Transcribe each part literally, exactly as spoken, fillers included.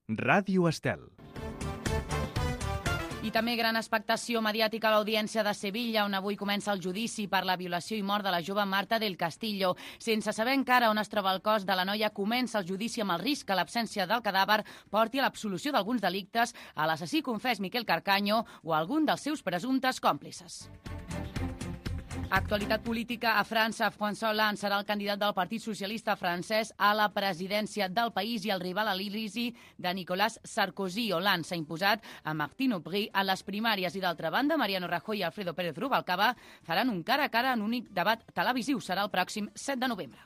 Ràdio Estel. I també gran expectació mediàtica a l'Audiència de Sevilla, on avui comença el judici per la violació i mort de la jove Marta del Castillo. Sense saber encara on es troba el cos de la noia, comença el judici amb el risc que l'absència del cadàver porti a l'absolució d'alguns delictes a l'assassí confés Miquel Carcaño o a algun dels seus presumptes còmplices. Actualitat política a França. François Hollande serà el candidat del Partit Socialista francès a la presidència del país i el rival a l'Elisi de Nicolas Sarkozy. Hollande s'ha imposat a Martine Aubry a les primàries i, d'altra banda, Mariano Rajoy i Alfredo Pérez Rubalcaba faran un cara a cara en un únic debat televisiu. Serà el pròxim set de novembre.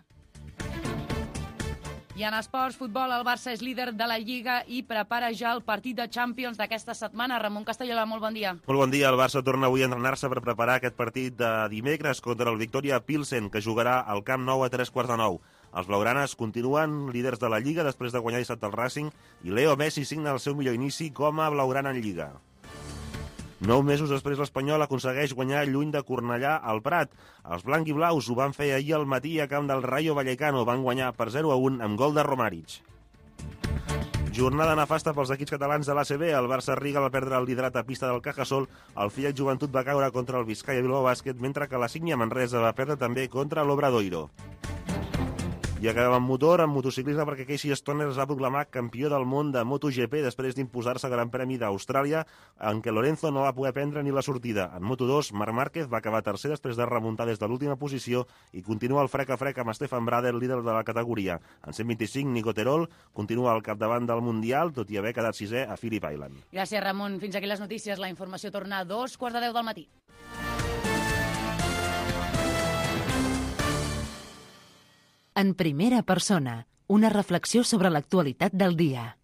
I en esports, futbol, el Barça és líder de la Lliga i prepara ja el partit de Champions d'aquesta setmana. Ramon Castellola, molt bon dia. Molt bon dia. El Barça torna avui a entrenar-se per preparar aquest partit de dimecres contra el Victoria Pilsen, que jugarà al Camp Nou a tres quarts de nou. Els blaugranes continuen líders de la Lliga després de guanyar dissabte el Racing i Leo Messi signa el seu millor inici com a blaugrana en Lliga. Nou mesos després, l'Espanyol aconsegueix guanyar lluny de Cornellà al Prat. Els blanc i blaus ho van fer ahir al matí a camp del Rayo Vallecano. Van guanyar per zero a un amb gol de Romaric. Jornada nefasta pels equips catalans de l'A C B. El Barça Riga va perdre el liderat a pista del Cajasol. El Fiat Joventut va caure contra el Vizcaya Bilbao Bàsquet, mentre que la Signia Manresa va perdre també contra l'Obradoiro. I acabem amb motor, amb motociclisme, perquè Casey Stoner es va proclamar campió del món de MotoGP després d'imposar-se al Gran Premi d'Austràlia, en què Lorenzo no va poder prendre ni la sortida. En Moto dos, Marc Márquez va acabar tercer després de remuntar des de l'última posició i continua el frec a frec amb Stefan Bradl, líder de la categoria. En cent vint-i-cinc, Nico Terol continua al capdavant del Mundial, tot i haver quedat sisè a Phillip Island. Gràcies, Ramon. Fins aquí les notícies. La informació torna a dos quarts de deu del matí. En primera persona, una reflexió sobre l'actualitat del dia.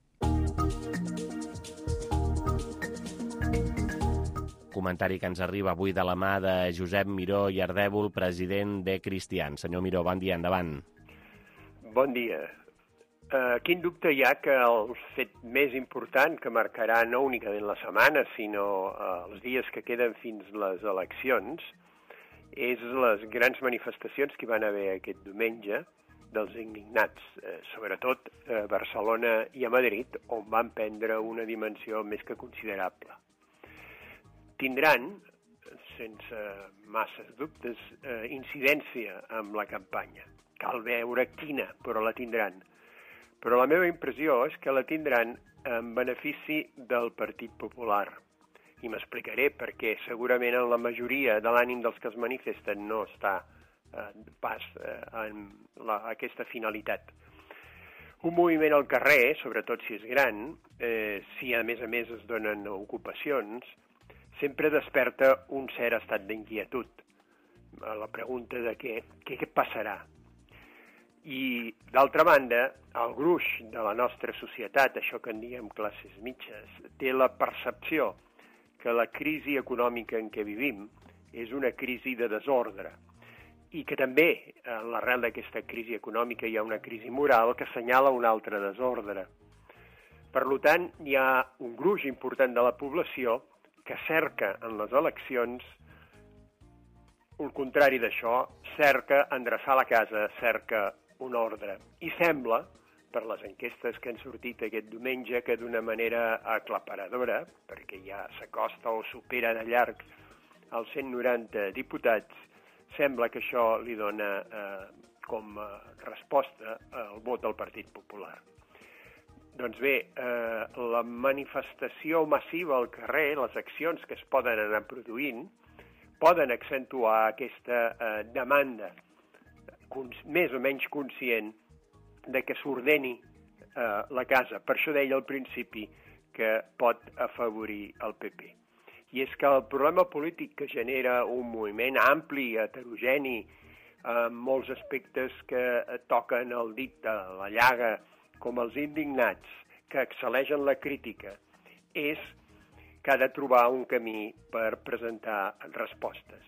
Comentari que ens arriba avui de la mà de Josep Miró i Ardèvol, president de Cristians. Senyor Miró, bon dia, endavant. Bon dia. Uh, quin dubte hi ha que el fet més important que marcarà no únicament la setmana, sinó uh, els dies que queden fins les eleccions, és les grans manifestacions que hi van haver aquest diumenge dels indignats, eh, sobretot a Barcelona i a Madrid, on van prendre una dimensió més que considerable. Tindran, sense masses dubtes, eh, incidència amb la campanya. Cal veure quina, però la tindran. Però la meva impressió és que la tindran en benefici del Partit Popular. I m'explicaré perquè segurament en la majoria de l'ànim dels que es manifesten no està eh, pas eh, en la, aquesta finalitat. Un moviment al carrer, sobretot si és gran, eh, si a més a més es donen ocupacions, sempre desperta un cert estat d'inquietud. La pregunta de què, què, què passarà. I, d'altra banda, el gruix de la nostra societat, això que en diem classes mitges, té la percepció que la crisi econòmica en què vivim és una crisi de desordre i que també, a l'arrel d'aquesta crisi econòmica, hi ha una crisi moral que assenyala un altre desordre. Per tant, hi ha un gruix important de la població que cerca en les eleccions el contrari d'això, cerca endreçar la casa, cerca un ordre. I sembla, per les enquestes que han sortit aquest diumenge, que d'una manera aclaparadora, perquè ja s'acosta o supera de llarg els cent noranta diputats, sembla que això li dona eh, com a resposta al vot del Partit Popular. Doncs bé, eh, la manifestació massiva al carrer, les accions que es poden anar produint, poden accentuar aquesta eh, demanda més o menys conscient de que s'ordeni eh, la casa. Per això deia al principi que pot afavorir el P P. I és que el problema polític que genera un moviment ampli, heterogeni, amb molts aspectes que toquen el dit a la llaga, com els indignats, que excel·leixen la crítica, és que ha de trobar un camí per presentar respostes.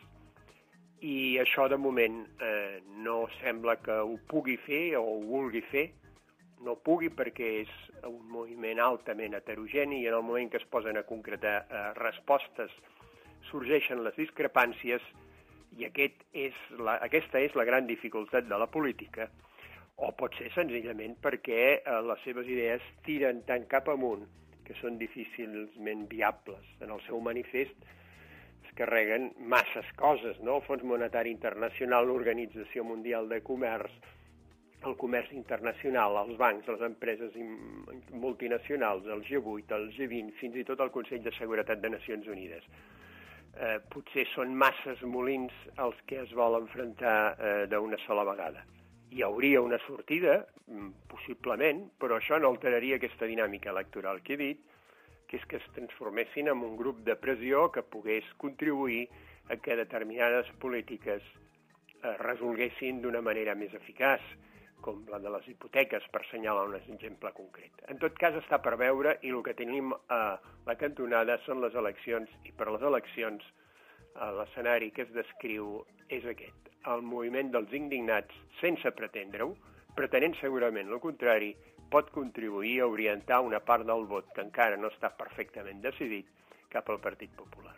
I això, de moment, eh, no sembla que ho pugui fer o ho vulgui fer. No pugui perquè és un moviment altament heterogeni i en el moment que es posen a concretar eh, respostes sorgeixen les discrepàncies i aquest és la, aquesta és la gran dificultat de la política, o pot ser senzillament perquè eh, les seves idees tiren tant cap amunt que són difícilment viables. En el seu manifest es carreguen masses coses, no? El Fons Monetari Internacional, l'Organització Mundial de Comerç, el comerç internacional, els bancs, les empreses multinacionals, el G vuit, el G vint, fins i tot el Consell de Seguretat de Nacions Unides. Eh, potser són masses molins els que es vol enfrontar eh, d'una sola vegada. Hi hauria una sortida, possiblement, però això no alteraria aquesta dinàmica electoral que he dit, que és que es transformessin en un grup de pressió que pogués contribuir a que determinades polítiques eh, resolguessin d'una manera més eficaç, com la de les hipoteques, per assenyalar un exemple concret. En tot cas, està per veure, i el que tenim a la cantonada són les eleccions, i per les eleccions l'escenari que es descriu és aquest. El moviment dels indignats, sense pretendre-ho, pretenent segurament el contrari, pot contribuir a orientar una part del vot que encara no està perfectament decidit cap al Partit Popular.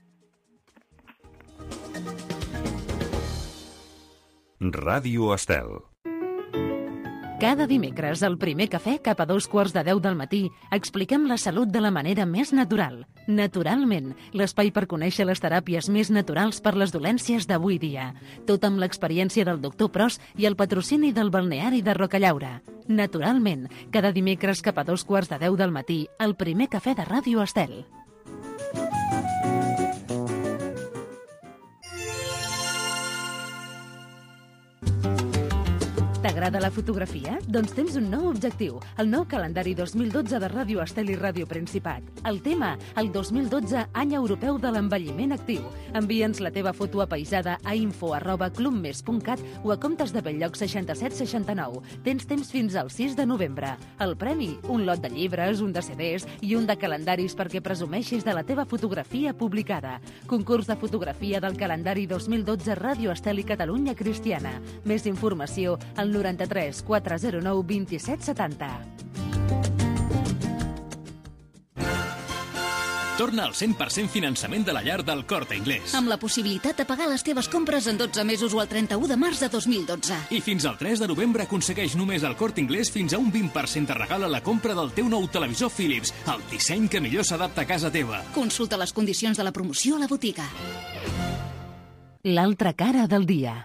Ràdio Estel. Cada dimecres, al primer cafè, cap a dos quarts de deu del matí, expliquem la salut de la manera més natural. Naturalment, l'espai per conèixer les teràpies més naturals per les dolències d'avui dia. Tot amb l'experiència del doctor Pros i el patrocini del balneari de Rocallaura. Naturalment, cada dimecres cap a dos quarts de deu del matí, al primer cafè de Ràdio Estel. T'agrada la fotografia? Doncs tens un nou objectiu, el nou calendari dos mil dotze de Ràdio Estel i Ràdio Principat. El tema, el dos mil dotze, any europeu de l'envelliment actiu. Envia'ns la teva foto apaisada a info arroba clubmes punt cat o a comptes de Belllloc seixanta-set seixanta-nou. Tens temps fins al sis de novembre. El premi, un lot de llibres, un de C Ds i un de calendaris perquè presumeixis de la teva fotografia publicada. Concurs de fotografia del calendari dos mil dotze Ràdio Estel i Catalunya Cristiana. Més informació al noranta-tres quatre zero nou vint-i-set setanta. Torna al cent per cent finançament de la llar del Corte Inglés. Amb la possibilitat de pagar les teves compres en dotze mesos o el trenta-u de març de dos mil dotze. I fins al tres de novembre aconsegueix només al Corte Inglés fins a un vint per cent de regal a la compra del teu nou televisor Philips, el disseny que millor s'adapta a casa teva. Consulta les condicions de la promoció a la botiga. L'altra cara del dia.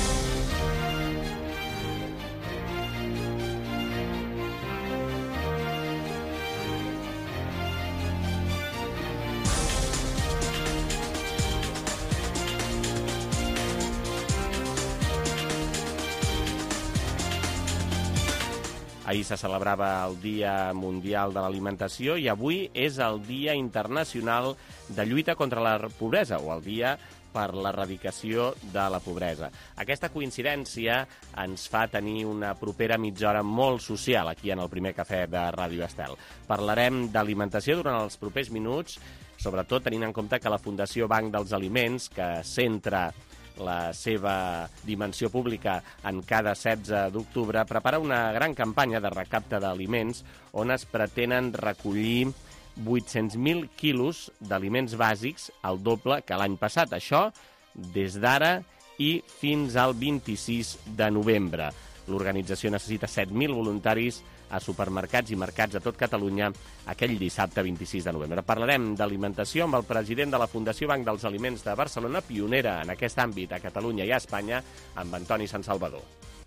Ahir se celebrava el Dia Mundial de l'Alimentació i avui és el Dia Internacional de Lluita contra la Pobresa, o el Dia per l'Erradicació de la Pobresa. Aquesta coincidència ens fa tenir una propera mitja hora molt social aquí en el primer cafè de Ràdio Estel. Parlarem d'alimentació durant els propers minuts, sobretot tenint en compte que la Fundació Banc dels Aliments, que centra la seva dimensió pública en cada setze d'octubre, prepara una gran campanya de recapte d'aliments on es pretenen recollir vuit-cents mil quilos d'aliments bàsics, el doble que l'any passat. Això des d'ara i fins al vint-i-sis de novembre. L'organització necessita set mil voluntaris a supermercats i mercats a tot Catalunya aquell dissabte vint-i-sis de novembre. Parlarem d'alimentació amb el president de la Fundació Banc dels Aliments de Barcelona, pionera en aquest àmbit a Catalunya i a Espanya, amb Antoni Sansalvador.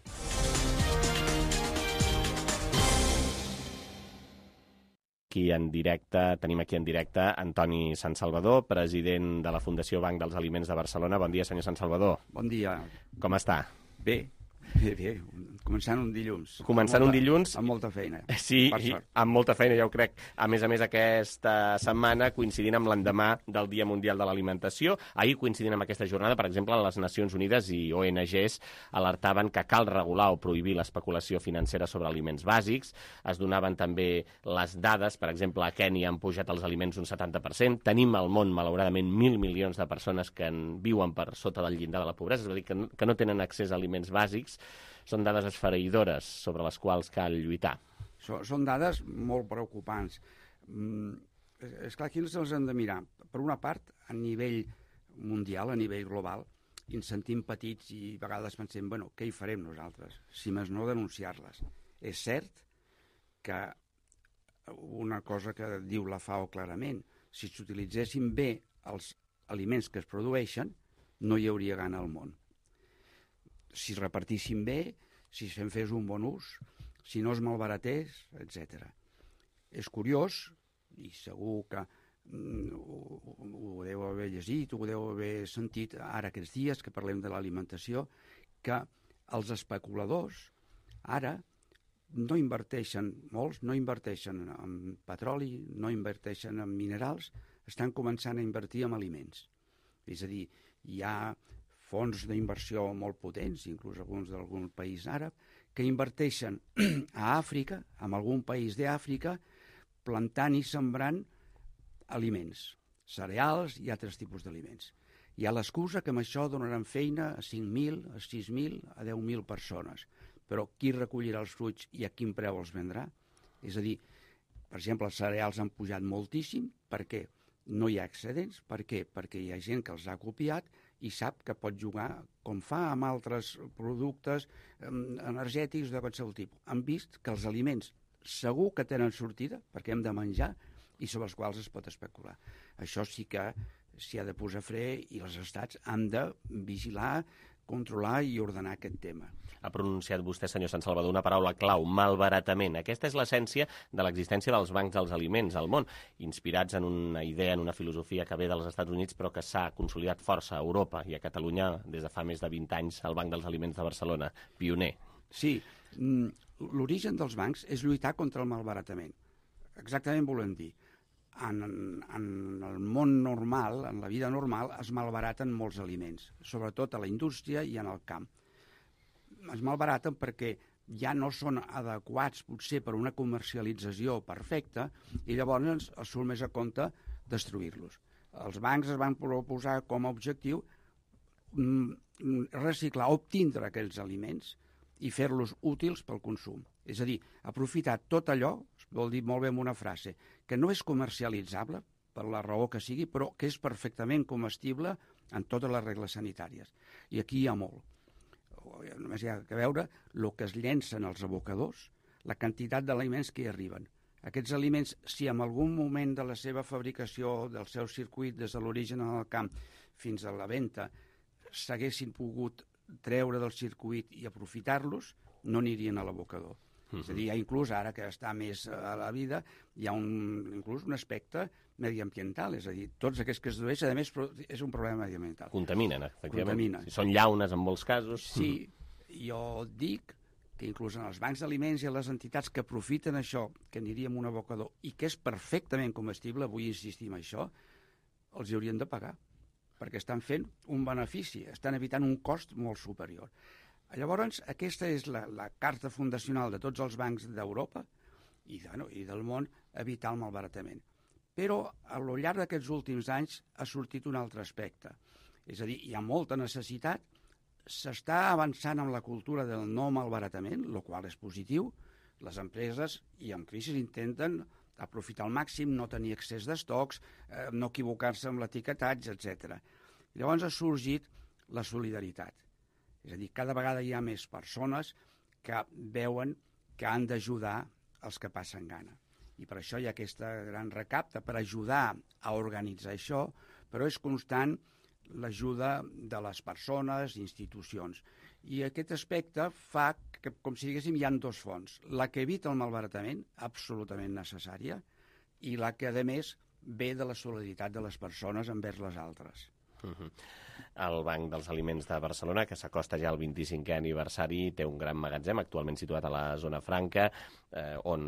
Aquí en directe, tenim aquí en directe Antoni Sansalvador, president de la Fundació Banc dels Aliments de Barcelona. Bon dia, senyor Sansalvador. Bon dia. Com està? Bé. Bé, bé, començant un dilluns. Començant un dilluns. Amb molta feina. Sí, i amb molta feina, ja ho crec. A més a més, aquesta setmana coincidint amb l'endemà del Dia Mundial de l'Alimentació. Ahir, coincidint amb aquesta jornada, per exemple, les Nacions Unides i O N Ges alertaven que cal regular o prohibir l'especulació financera sobre aliments bàsics. Es donaven també les dades, per exemple, a Kènia han pujat els aliments un setanta per cent. Tenim al món, malauradament, mil milions de persones que en viuen per sota del llindar de la pobresa, és a dir, que no, que no tenen accés a aliments bàsics. Són dades esfereïdores sobre les quals cal lluitar. Són dades molt preocupants. És clar, aquí ens les hem de mirar. Per una part, a nivell mundial, a nivell global, i ens sentim petits i a vegades pensem, bueno, què hi farem nosaltres? Si més no, denunciar-les. És cert que una cosa que diu la FAO clarament, si s'utilitzessin bé els aliments que es produeixen, no hi hauria gana al món. Si es repartissin bé, si se'n fes un bon ús, si no es malbaratés, etcètera. És curiós, i segur que mm, ho, ho deu haver llegit, ho deu haver sentit ara aquests dies que parlem de l'alimentació, que els especuladors ara no inverteixen, molts no inverteixen en petroli, no inverteixen en minerals, estan començant a invertir en aliments. És a dir, hi ha fons d'inversió molt potents, inclús alguns d'algun país àrab, que inverteixen a Àfrica, en algun país d'Àfrica, plantant i sembrant aliments, cereals i altres tipus d'aliments. Hi ha l'excusa que amb això donaran feina a cinc mil, a sis mil, a deu mil persones. Però qui recollirà els fruits i a quin preu els vendrà? És a dir, per exemple, els cereals han pujat moltíssim. Per què? No hi ha excedents. Per què? Perquè hi ha gent que els ha copiat i sap que pot jugar com fa amb altres productes eh, energètics de qualsevol tipus. Han vist que els aliments segur que tenen sortida, perquè hem de menjar, i sobre els quals es pot especular. Això sí que s'hi ha de posar fre i els estats han de vigilar, controlar i ordenar aquest tema. Ha pronunciat vostè, senyor Sant Salvador, una paraula clau, malbaratament. Aquesta és l'essència de l'existència dels bancs dels aliments al món, inspirats en una idea, en una filosofia que ve dels Estats Units, però que s'ha consolidat força a Europa i a Catalunya des de fa més de vint anys, el Banc dels Aliments de Barcelona, pioner. Sí, l'origen dels bancs és lluitar contra el malbaratament. Exactament volem dir. En, en el món normal, en la vida normal, es malbaraten molts aliments, sobretot a la indústria i en el camp. Es malbaraten perquè ja no són adequats, potser, per una comercialització perfecta, i llavors es surt més a compte destruir-los. Els bancs es van proposar com a objectiu reciclar, obtindre aquells aliments i fer-los útils pel consum. És a dir, aprofitar tot allò, vol dir molt bé amb una frase, que no és comercialitzable, per la raó que sigui, però que és perfectament comestible en totes les regles sanitàries. I aquí hi ha molt. Només hi ha que veure el que es llencen als abocadors, la quantitat d'aliments que hi arriben. Aquests aliments, si en algun moment de la seva fabricació, del seu circuit, des de l'origen al camp fins a la venda, s'haguessin pogut treure del circuit i aprofitar-los, no anirien a l'abocador. Uh-huh. És a dir, hi ha inclús, ara que està més a la vida, hi ha un, inclús un aspecte mediambiental, és a dir, tots aquests que es dedueixen, a més, és un problema mediambiental. Contaminen, efectivament. Contaminen. Si són llaunes en molts casos. Sí, jo dic que inclús en els bancs d'aliments i a les entitats que aprofiten això, que aniria en un abocador, i que és perfectament comestible, vull insistir en això, els hi haurien de pagar, perquè estan fent un benefici, estan evitant un cost molt superior. Llavors, aquesta és la, la carta fundacional de tots els bancs d'Europa i, bueno, i del món, evitar el malbaratament. Però, al llarg d'aquests últims anys, ha sortit un altre aspecte. És a dir, hi ha molta necessitat, s'està avançant amb la cultura del no malbaratament, el qual és positiu. Les empreses, i en crisi, intenten aprofitar al màxim, no tenir excés d'estocs, eh, no equivocar-se amb l'etiquetatge, etcètera. Llavors ha sorgit la solidaritat. És a dir, cada vegada hi ha més persones que veuen que han d'ajudar els que passen gana. I per això hi ha aquesta gran recapta per ajudar a organitzar això, però és constant l'ajuda de les persones, institucions. I aquest aspecte fa que, com si diguéssim, hi ha dos fonts. La que evita el malbaratament, absolutament necessària, i la que, a més, ve de la solidaritat de les persones envers les altres. Uh-huh. El Banc dels Aliments de Barcelona, que s'acosta ja al vint-i-cinquè aniversari, té un gran magatzem actualment situat a la zona franca, eh, on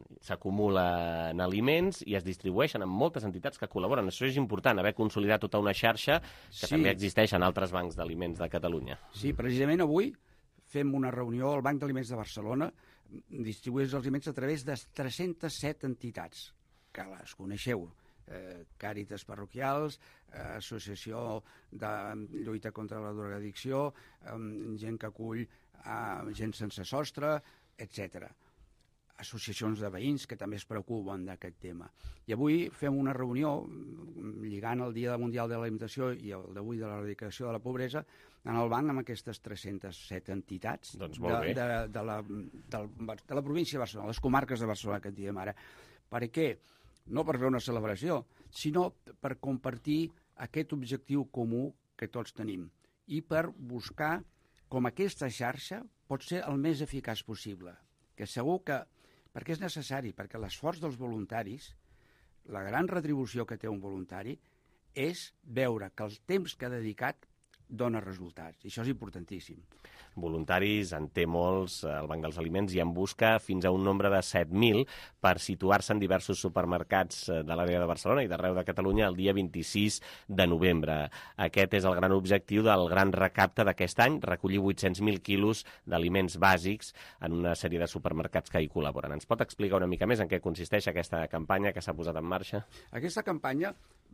s'acumulen aliments i es distribueixen en moltes entitats que col·laboren. Això és important, haver consolidat tota una xarxa que sí. També existeix en altres bancs d'aliments de Catalunya. Sí, precisament avui fem una reunió al Banc d'Aliments de Barcelona, distribuïts els aliments a través de tres-centes set entitats, que les coneixeu. Eh, Càritas parroquials, eh, Associació de Lluita contra la Drogadicció, eh, gent que acull eh, gent sense sostre, etcètera. associacions de veïns que també es preocupen d'aquest tema. I avui fem una reunió lligant el Dia Mundial de l'Alimentació i el d'avui de l'erradicació de la pobresa en el banc amb aquestes tres-centes set entitats doncs molt de, bé. de, de, la, de, la, de la província de Barcelona, les comarques de Barcelona que en diem ara. Per què? No per fer una celebració, sinó per compartir aquest objectiu comú que tots tenim i per buscar com aquesta xarxa pot ser el més eficaç possible. Que segur que, perquè és necessari, perquè l'esforç dels voluntaris, la gran retribució que té un voluntari, és veure que el temps que ha dedicat dona resultats, i això és importantíssim. Voluntaris en té molts, el Banc dels Aliments, i en busca fins a un nombre de set mil per situar-se en diversos supermercats de l'àrea de Barcelona i d'arreu de Catalunya el dia vint-i-sis de novembre. Aquest és el gran objectiu del gran recapte d'aquest any, recollir vuit-cents mil quilos d'aliments bàsics en una sèrie de supermercats que hi col·laboren. Ens pot explicar una mica més en què consisteix aquesta campanya que s'ha posat en marxa? Aquesta campanya,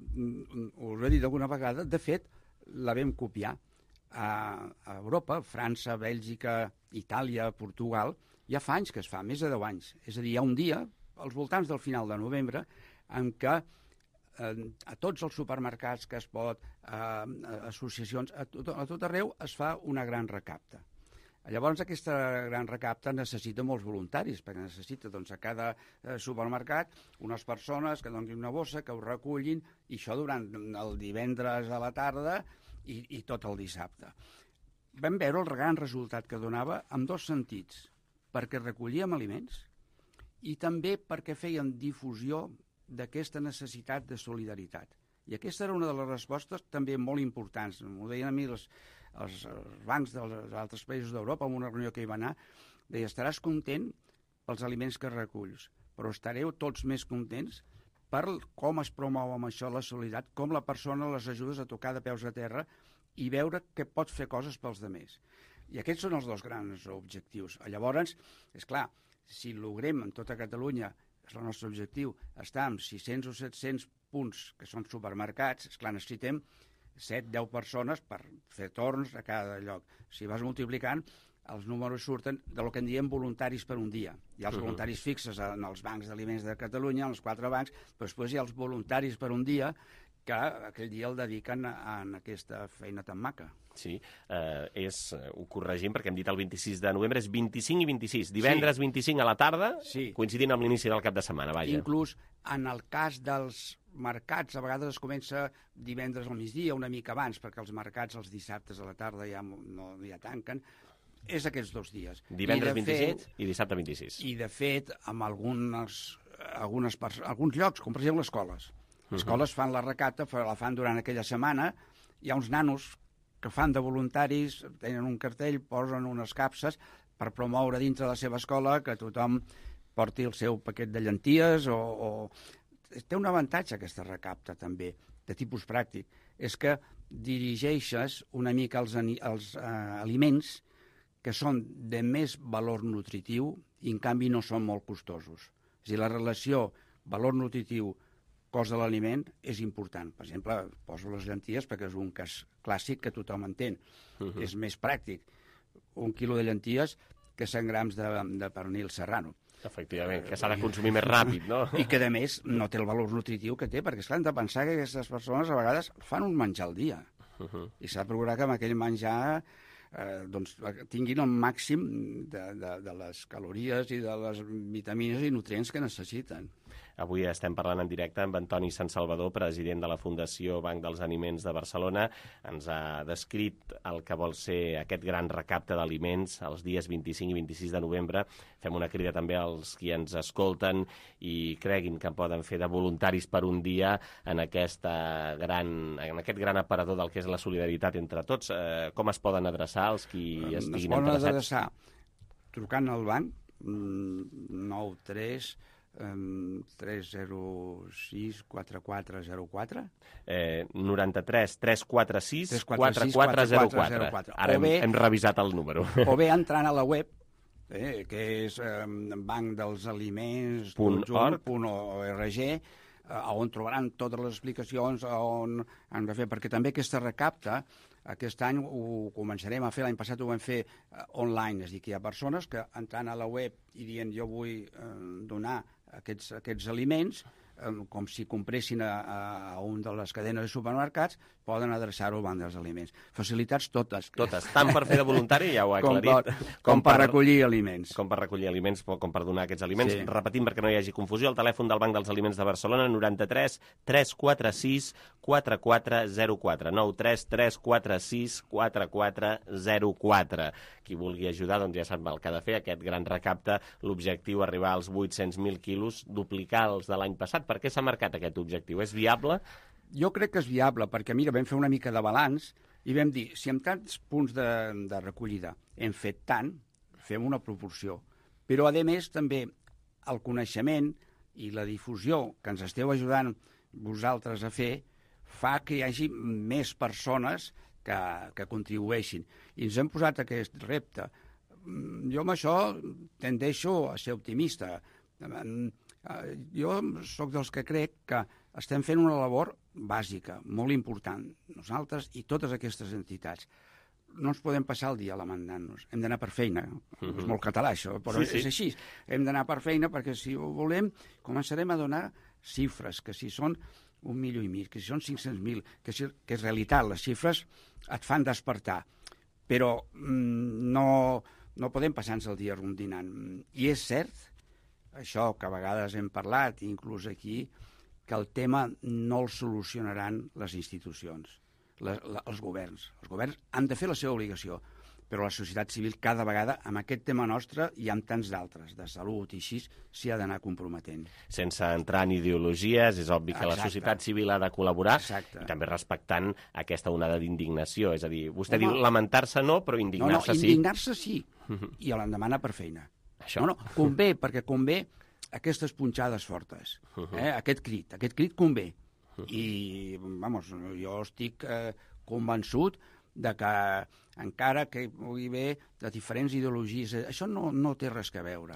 us he dit alguna vegada, de fet, la vam copiar a, a Europa, França, Bèlgica, Itàlia, Portugal. Ja fa anys que es fa, més de deu anys. És a dir, hi ha un dia, als voltants del final de novembre, en què eh, a tots els supermercats que es pot, eh, associacions, a tot, a tot arreu es fa una gran recapta. Llavors, aquesta gran recapta necessita molts voluntaris, perquè necessita doncs, a cada eh, supermercat unes persones que donin una bossa, que ho recullin, i això durant el divendres a la tarda i, i tot el dissabte. Vam veure el gran resultat que donava en dos sentits, perquè recollíem aliments i també perquè feien difusió d'aquesta necessitat de solidaritat. I aquesta era una de les respostes també molt importants. M'ho deien a mi les, els, els bancs dels altres països d'Europa, en una reunió que hi va anar, deia, estaràs content pels aliments que reculls, però estareu tots més contents per com es promou amb això la solidaritat, com la persona les ajudes a tocar de peus a terra i veure que pots fer coses pels demés. I aquests són els dos grans objectius. Llavors, és clar, si logrem en tota Catalunya, és el nostre objectiu, estar amb sis-cents o set-cents punts, que són supermercats, esclar, necessitem set a deu persones per fer torns a cada lloc. Si vas multiplicant, els números surten de lo que en diem voluntaris per un dia. Hi ha els uh-huh. voluntaris fixes en els bancs d'aliments de Catalunya, en els quatre bancs, però després hi ha els voluntaris per un dia que aquell dia el dediquen a, a aquesta feina tan maca. Sí, eh, és, ho corregim perquè hem dit el vint-i-sis de novembre, és vint-i-cinc i vint-i-sis. Divendres sí. vint-i-cinc a la tarda, sí. coincidint amb l'inici del cap de setmana, vaja. Inclús en el cas dels mercats, a vegades es comença divendres al migdia, una mica abans, perquè els mercats els dissabtes a la tarda ja no ja tanquen. És aquests dos dies. Divendres vint-i-set i dissabte vint-i-sis. I, de fet, amb algunes, algunes alguns llocs, com per exemple escoles. Les escoles fan la recapta, la fan durant aquella setmana. Hi ha uns nanos que fan de voluntaris, tenen un cartell, posen unes capses per promoure dintre de la seva escola que tothom porti el seu paquet de llenties o... o... Té un avantatge aquesta recapta també, de tipus pràctic, és que dirigeixes una mica els, els uh, aliments que són de més valor nutritiu i en canvi no són molt costosos. És a dir, la relació valor nutritiu cost de l'aliment és important. Per exemple, poso les llenties perquè és un cas clàssic que tothom entén. Uh-huh. És més pràctic un quilo de llenties que cent grams de, de pernil serrano. Efectivament, que s'ha de consumir més ràpid, no? I que, a més, no té el valor nutritiu que té, perquè, esclar, hem de pensar que aquestes persones a vegades fan un menjar al dia. Uh-huh. I s'ha de procurar que amb aquell menjar eh, doncs, tinguin el màxim de, de, de les calories i de les vitamines i nutrients que necessiten. Avui estem parlant en directe amb Antoni Sant Salvador, president de la Fundació Banc dels Aliments de Barcelona. Ens ha descrit el que vol ser aquest gran recapte d'aliments els dies vint-i-cinc i vint-i-sis de novembre. Fem una crida també als qui ens escolten i creguin que poden fer de voluntaris per un dia en, aquesta gran, en aquest gran aparador del que és la solidaritat entre tots. Eh, com es poden adreçar els qui estiguin interessats? Es poden adreçar trucant al banc nou tres tres zero sis quatre quatre zero quatre eh, noranta-tres tres quatre sis quatre quatre zero quatre. Ara hem, hem revisat el número. O bé entrant a la web, eh, que és eh, banc dels aliments punt org, eh, on trobaran totes les explicacions on han de fer, perquè també aquesta recapta Aquest any ho començarem a fer, l'any passat ho vam fer uh, online, és a dir, que hi ha persones que entrant a la web i dient jo vull uh, donar aquests, aquests aliments, um, com si compressin a, a un de les cadenes de supermercats, poden adreçar-ho al banc dels aliments. Facilitats totes. Totes, tant per fer de voluntari, ja ho ha com aclarit. Per, com, com per recollir aliments. Com per recollir aliments, com per donar aquests aliments. Sí. Repetim perquè no hi hagi confusió, el telèfon del Banc dels Aliments de Barcelona, noranta-tres tres quatre sis quatre quatre zero quatre, nou tres tres quatre sis quatre quatre zero quatre. Qui vulgui ajudar, doncs ja sap el que ha de fer, aquest gran recapte, l'objectiu arribar als vuit-cents mil quilos, duplicar els de l'any passat. Per què s'ha marcat aquest objectiu? És viable? Jo crec que és viable, perquè, mira, vam fer una mica de balanç i vam dir, si amb tants punts de, de recollida hem fet tant, fem una proporció. Però, a més, també el coneixement i la difusió que ens esteu ajudant vosaltres a fer fa que hi hagi més persones que, que contribueixin. I ens hem posat aquest repte. Jo amb això tendeixo a ser optimista. Jo sóc dels que crec que estem fent una labor bàsica, molt important. Nosaltres i totes aquestes entitats no ens podem passar el dia lamentant-nos. Hem d'anar per feina. Uh-huh. És molt català, això, però sí, sí. és així. Hem d'anar per feina perquè, si ho volem, començarem a donar xifres, que si són un milió i mig, que si són cinc-cents mil, que, si, que és realitat, les xifres et fan despertar. Però mm, no, no podem passar-nos el dia rondinant. I és cert, això que a vegades hem parlat, inclús aquí, que el tema no el solucionaran les institucions, les, la, els governs. Els governs han de fer la seva obligació, però la societat civil cada vegada, amb aquest tema nostre i amb tants d'altres, de salut i així, s'hi ha d'anar comprometent. Sense entrar en ideologies, és obvi que Exacte. La societat civil ha de col·laborar, Exacte. I també respectant aquesta onada d'indignació. És a dir, vostè Home, diu lamentar-se no, però indignar-se no, no, sí. Indignar-se sí, i l'endemà anar per feina. Això. No, no, convé, perquè convé aquestes punxades fortes, eh? aquest crit, aquest crit convé. I, vamos, jo estic eh, convençut de que encara que pugui haver de diferents ideologies, això no, no té res a veure.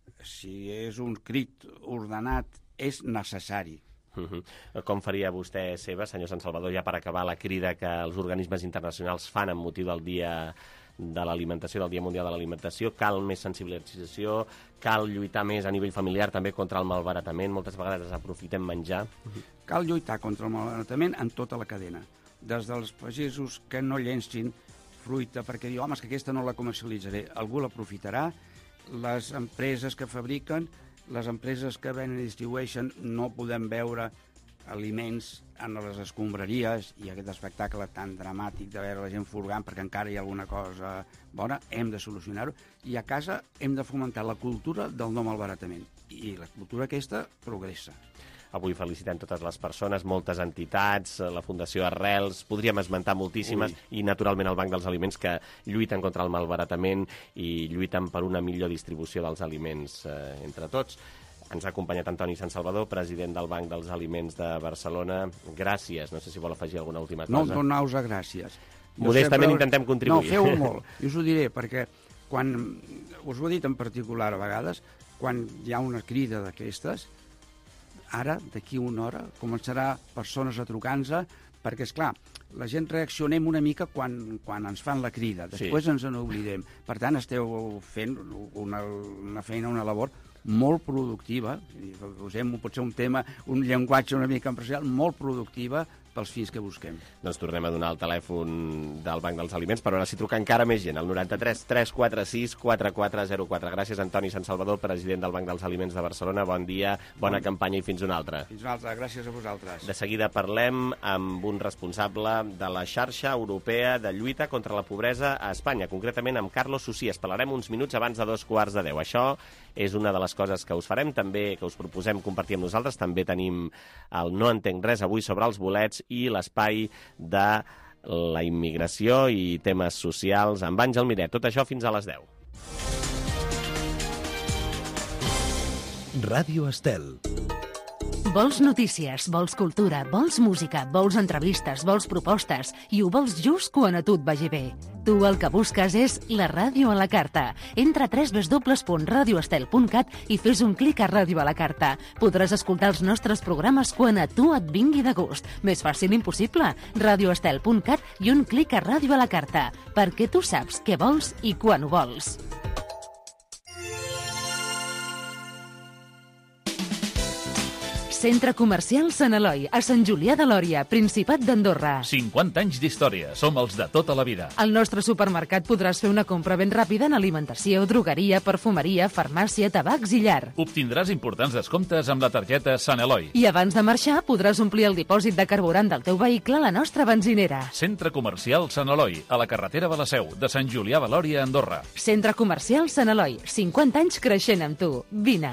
Si és un crit ordenat, és necessari. Uh-huh. Com faria vostè seva, senyor Sant Salvador, ja per acabar la crida que els organismes internacionals fan amb motiu del dia de l'alimentació, del Dia Mundial de l'Alimentació? Cal més sensibilització, cal lluitar més a nivell familiar també contra el malbaratament, moltes vegades aprofitem menjar. Cal lluitar contra el malbaratament en tota la cadena, des dels pagesos que no llencin fruita perquè diu, home, és que aquesta no la comercialitzaré, algú l'aprofitarà, les empreses que fabriquen, les empreses que venen i distribueixen, no podem veure aliments en les escombraries i aquest espectacle tan dramàtic de veure la gent furgant perquè encara hi ha alguna cosa bona, hem de solucionar-ho. I a casa hem de fomentar la cultura del no malbaratament. I la cultura aquesta progressa. Avui felicitem totes les persones, moltes entitats, la Fundació Arrels, podríem esmentar moltíssimes, Ui. I naturalment el Banc dels Aliments, que lluiten contra el malbaratament i lluiten per una millor distribució dels aliments eh, entre tots. Ens ha acompanyat Antoni Sant Salvador, president del Banc dels Aliments de Barcelona. Gràcies. No sé si vol afegir alguna última cosa. No, donau-vos a gràcies. Modestament sempre... intentem contribuir. No, feu molt. I us ho diré, perquè quan, us ho he dit en particular a vegades, quan hi ha una crida d'aquestes, ara, d'aquí una hora, començarà persones a trucar-nos, perquè, és clar, la gent reaccionem una mica quan, quan ens fan la crida. Després sí. ens en oblidem. Per tant, esteu fent una, una feina, una labor molt productiva, usem potser un tema, un llenguatge una mica empresarial, molt productiva pels fins que busquem. Doncs tornem a donar el telèfon del Banc dels Aliments, però ara s'hi truca encara més gent, el noranta-tres tres quatre sis quatre quatre zero quatre. Gràcies, Antoni Sant Salvador, president del Banc dels Aliments de Barcelona. Bon dia, bona bon. campanya i fins una altra. Fins una altra, gràcies a vosaltres. De seguida parlem amb un responsable de la xarxa europea de lluita contra la pobresa a Espanya, concretament amb Carlos Socias. Parlarem uns minuts abans de dos quarts de deu. Això és una de les coses que us farem, també que us proposem compartir amb nosaltres. També tenim el No entenc res avui sobre els bolets i l'espai de la immigració i temes socials amb Àngel Miret. Tot això fins a les deu. Ràdio Estel. Vols notícies, vols cultura, vols música, vols entrevistes, vols propostes i ho vols just quan a tu et vagi bé. Tu el que busques és la ràdio a la carta. Entra a w w w punt radio estel punt cat i fes un clic a Ràdio a la carta. Podràs escoltar els nostres programes quan a tu et vingui de gust. Més fàcil impossible. radio estel punt cat i un clic a Ràdio a la carta. Perquè tu saps què vols i quan ho vols. Centre Comercial Sant Eloi, a Sant Julià de Lòria, Principat d'Andorra. cinquanta anys d'història. Som els de tota la vida. Al nostre supermercat podràs fer una compra ben ràpida en alimentació, drogueria, perfumeria, farmàcia, tabacs i llar. Obtindràs importants descomptes amb la targeta Sant Eloi. I abans de marxar podràs omplir el dipòsit de carburant del teu vehicle a la nostra benzinera. Centre Comercial Sant Eloi, a la carretera de la Seu, de Sant Julià de Lòria, Andorra. Centre Comercial Sant Eloi, cinquanta anys creixent amb tu. Vine.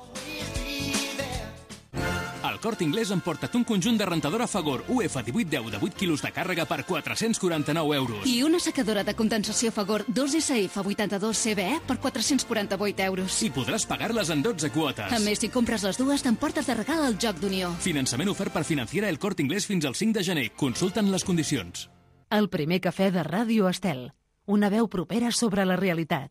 Al Corte Inglés han portat un conjunt de rentadora Fagor U F divuit deu de vuit quilos de càrrega per quatre-cents quaranta-nou euros. I una secadora de condensació Fagor dos S F vuitanta-dos C B E per quatre-cents quaranta-vuit euros. I podràs pagar-les en dotze quotes. A més, si compres les dues, t'emportes de regal el Joc d'Unió. Finançament ofert per Financiera El Corte Inglés fins al cinc de gener. Consulten les condicions. El primer cafè de Ràdio Estel. Una veu propera sobre la realitat.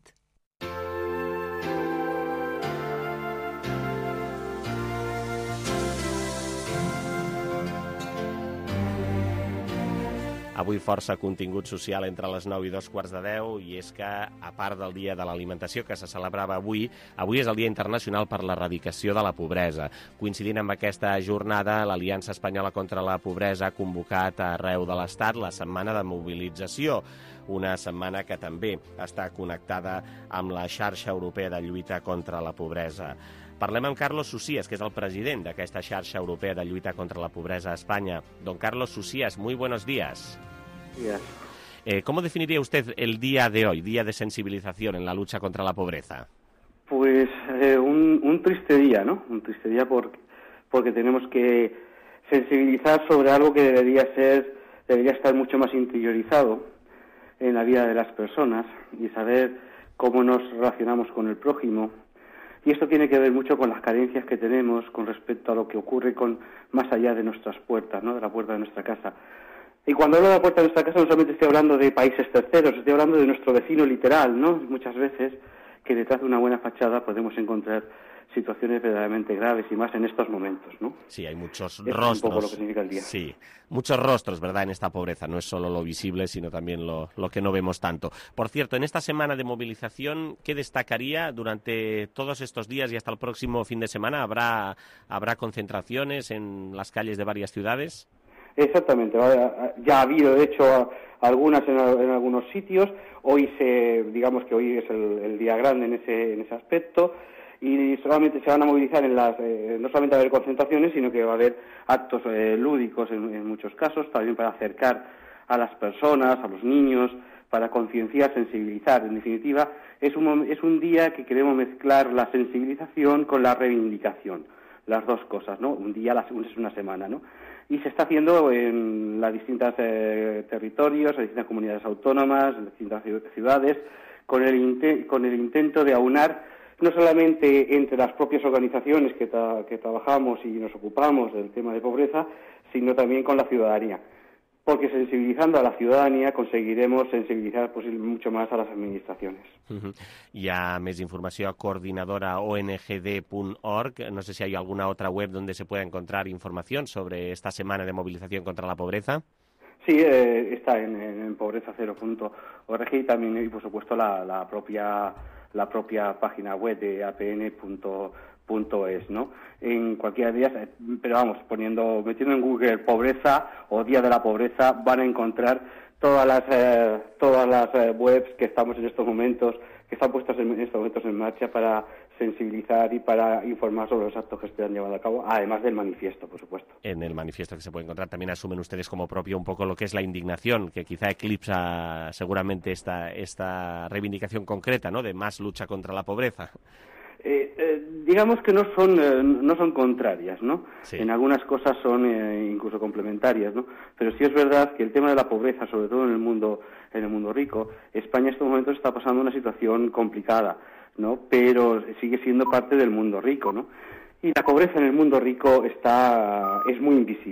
Avui força contingut social entre les nou i dos quarts de deu, i és que, a part del Dia de l'Alimentació que se celebrava avui, avui és el Dia Internacional per l'Erradicació de la Pobresa. Coincidint amb aquesta jornada, l'Aliança Espanyola contra la Pobresa ha convocat arreu de l'Estat la Setmana de Mobilització, una setmana que també està connectada amb la xarxa europea de lluita contra la pobresa. Parlem amb Carlos Socias, que es el presidente de esta xarxa europea de lluita contra la pobreza a España. Don Carlos Socias, muy buenos días. Días. Eh, ¿Cómo definiría usted el día de hoy, día de sensibilización en la lucha contra la pobreza? Pues eh, un, un triste día, ¿no? Un triste día porque, porque tenemos que sensibilizar sobre algo que debería ser, debería estar mucho más interiorizado en la vida de las personas y saber cómo nos relacionamos con el prójimo. Y esto tiene que ver mucho con las carencias que tenemos con respecto a lo que ocurre con más allá de nuestras puertas, ¿no? De la puerta de nuestra casa. Y cuando hablo de la puerta de nuestra casa no solamente estoy hablando de países terceros, estoy hablando de nuestro vecino literal, ¿no? Muchas veces que detrás de una buena fachada podemos encontrar situaciones verdaderamente graves y más en estos momentos, ¿no? Sí, hay muchos Esto rostros. Es un poco lo que significa el día. Sí, muchos rostros, ¿verdad?, en esta pobreza. No es solo lo visible, sino también lo, lo que no vemos tanto. Por cierto, en esta semana de movilización, ¿qué destacaría durante todos estos días y hasta el próximo fin de semana? ¿Habrá, habrá concentraciones en las calles de varias ciudades? Exactamente. Ya ha habido, de hecho, algunas en, en algunos sitios. Hoy se, digamos que hoy es el, el día grande en ese, en ese aspecto. Y solamente se van a movilizar en las, eh, no solamente va a haber concentraciones, sino que va a haber actos eh, lúdicos en, en muchos casos, también para acercar a las personas, a los niños, para concienciar, sensibilizar. En definitiva, es un, es un día que queremos mezclar la sensibilización con la reivindicación, las dos cosas, ¿no? Un día es una semana, ¿no? Y se está haciendo en las distintas eh, territorios, en distintas comunidades autónomas, en distintas ciudades, con el, inte- con el intento de aunar no solamente entre las propias organizaciones que, tra- que trabajamos y nos ocupamos del tema de pobreza, sino también con la ciudadanía. Porque sensibilizando a la ciudadanía conseguiremos sensibilizar posiblemente mucho más a las administraciones. Uh-huh. Hi ha més informació a coordinadora o n g d punto org. No sé si hay alguna otra web donde se pueda encontrar información sobre esta semana de movilización contra la pobreza. Sí, eh, está en, en pobreza cero punto org y también, y por supuesto, la, la propia la propia página web de a p n punto es, ¿no? En cualquiera de ellas, pero vamos, poniendo, metiendo en Google pobreza o Día de la Pobreza, van a encontrar todas las eh, todas las eh, webs que estamos en estos momentos, que están puestas en, en estos momentos en marcha para sensibilizar y para informar sobre los actos que se están llevando a cabo, además del manifiesto, por supuesto. En el manifiesto que se puede encontrar también asumen ustedes como propio un poco lo que es la indignación, que quizá eclipsa seguramente esta, esta reivindicación concreta, ¿no?, de más lucha contra la pobreza. Eh, eh, digamos que no son eh, no son contrarias, ¿no? Sí. En algunas cosas son eh, incluso complementarias, ¿no? Pero sí es verdad que el tema de la pobreza, sobre todo en el mundo en el mundo rico, España en estos momentos está pasando una situación complicada, ¿no? Pero sigue siendo parte del mundo rico, ¿no? Y la pobreza en el mundo rico está es muy invisible, ¿no?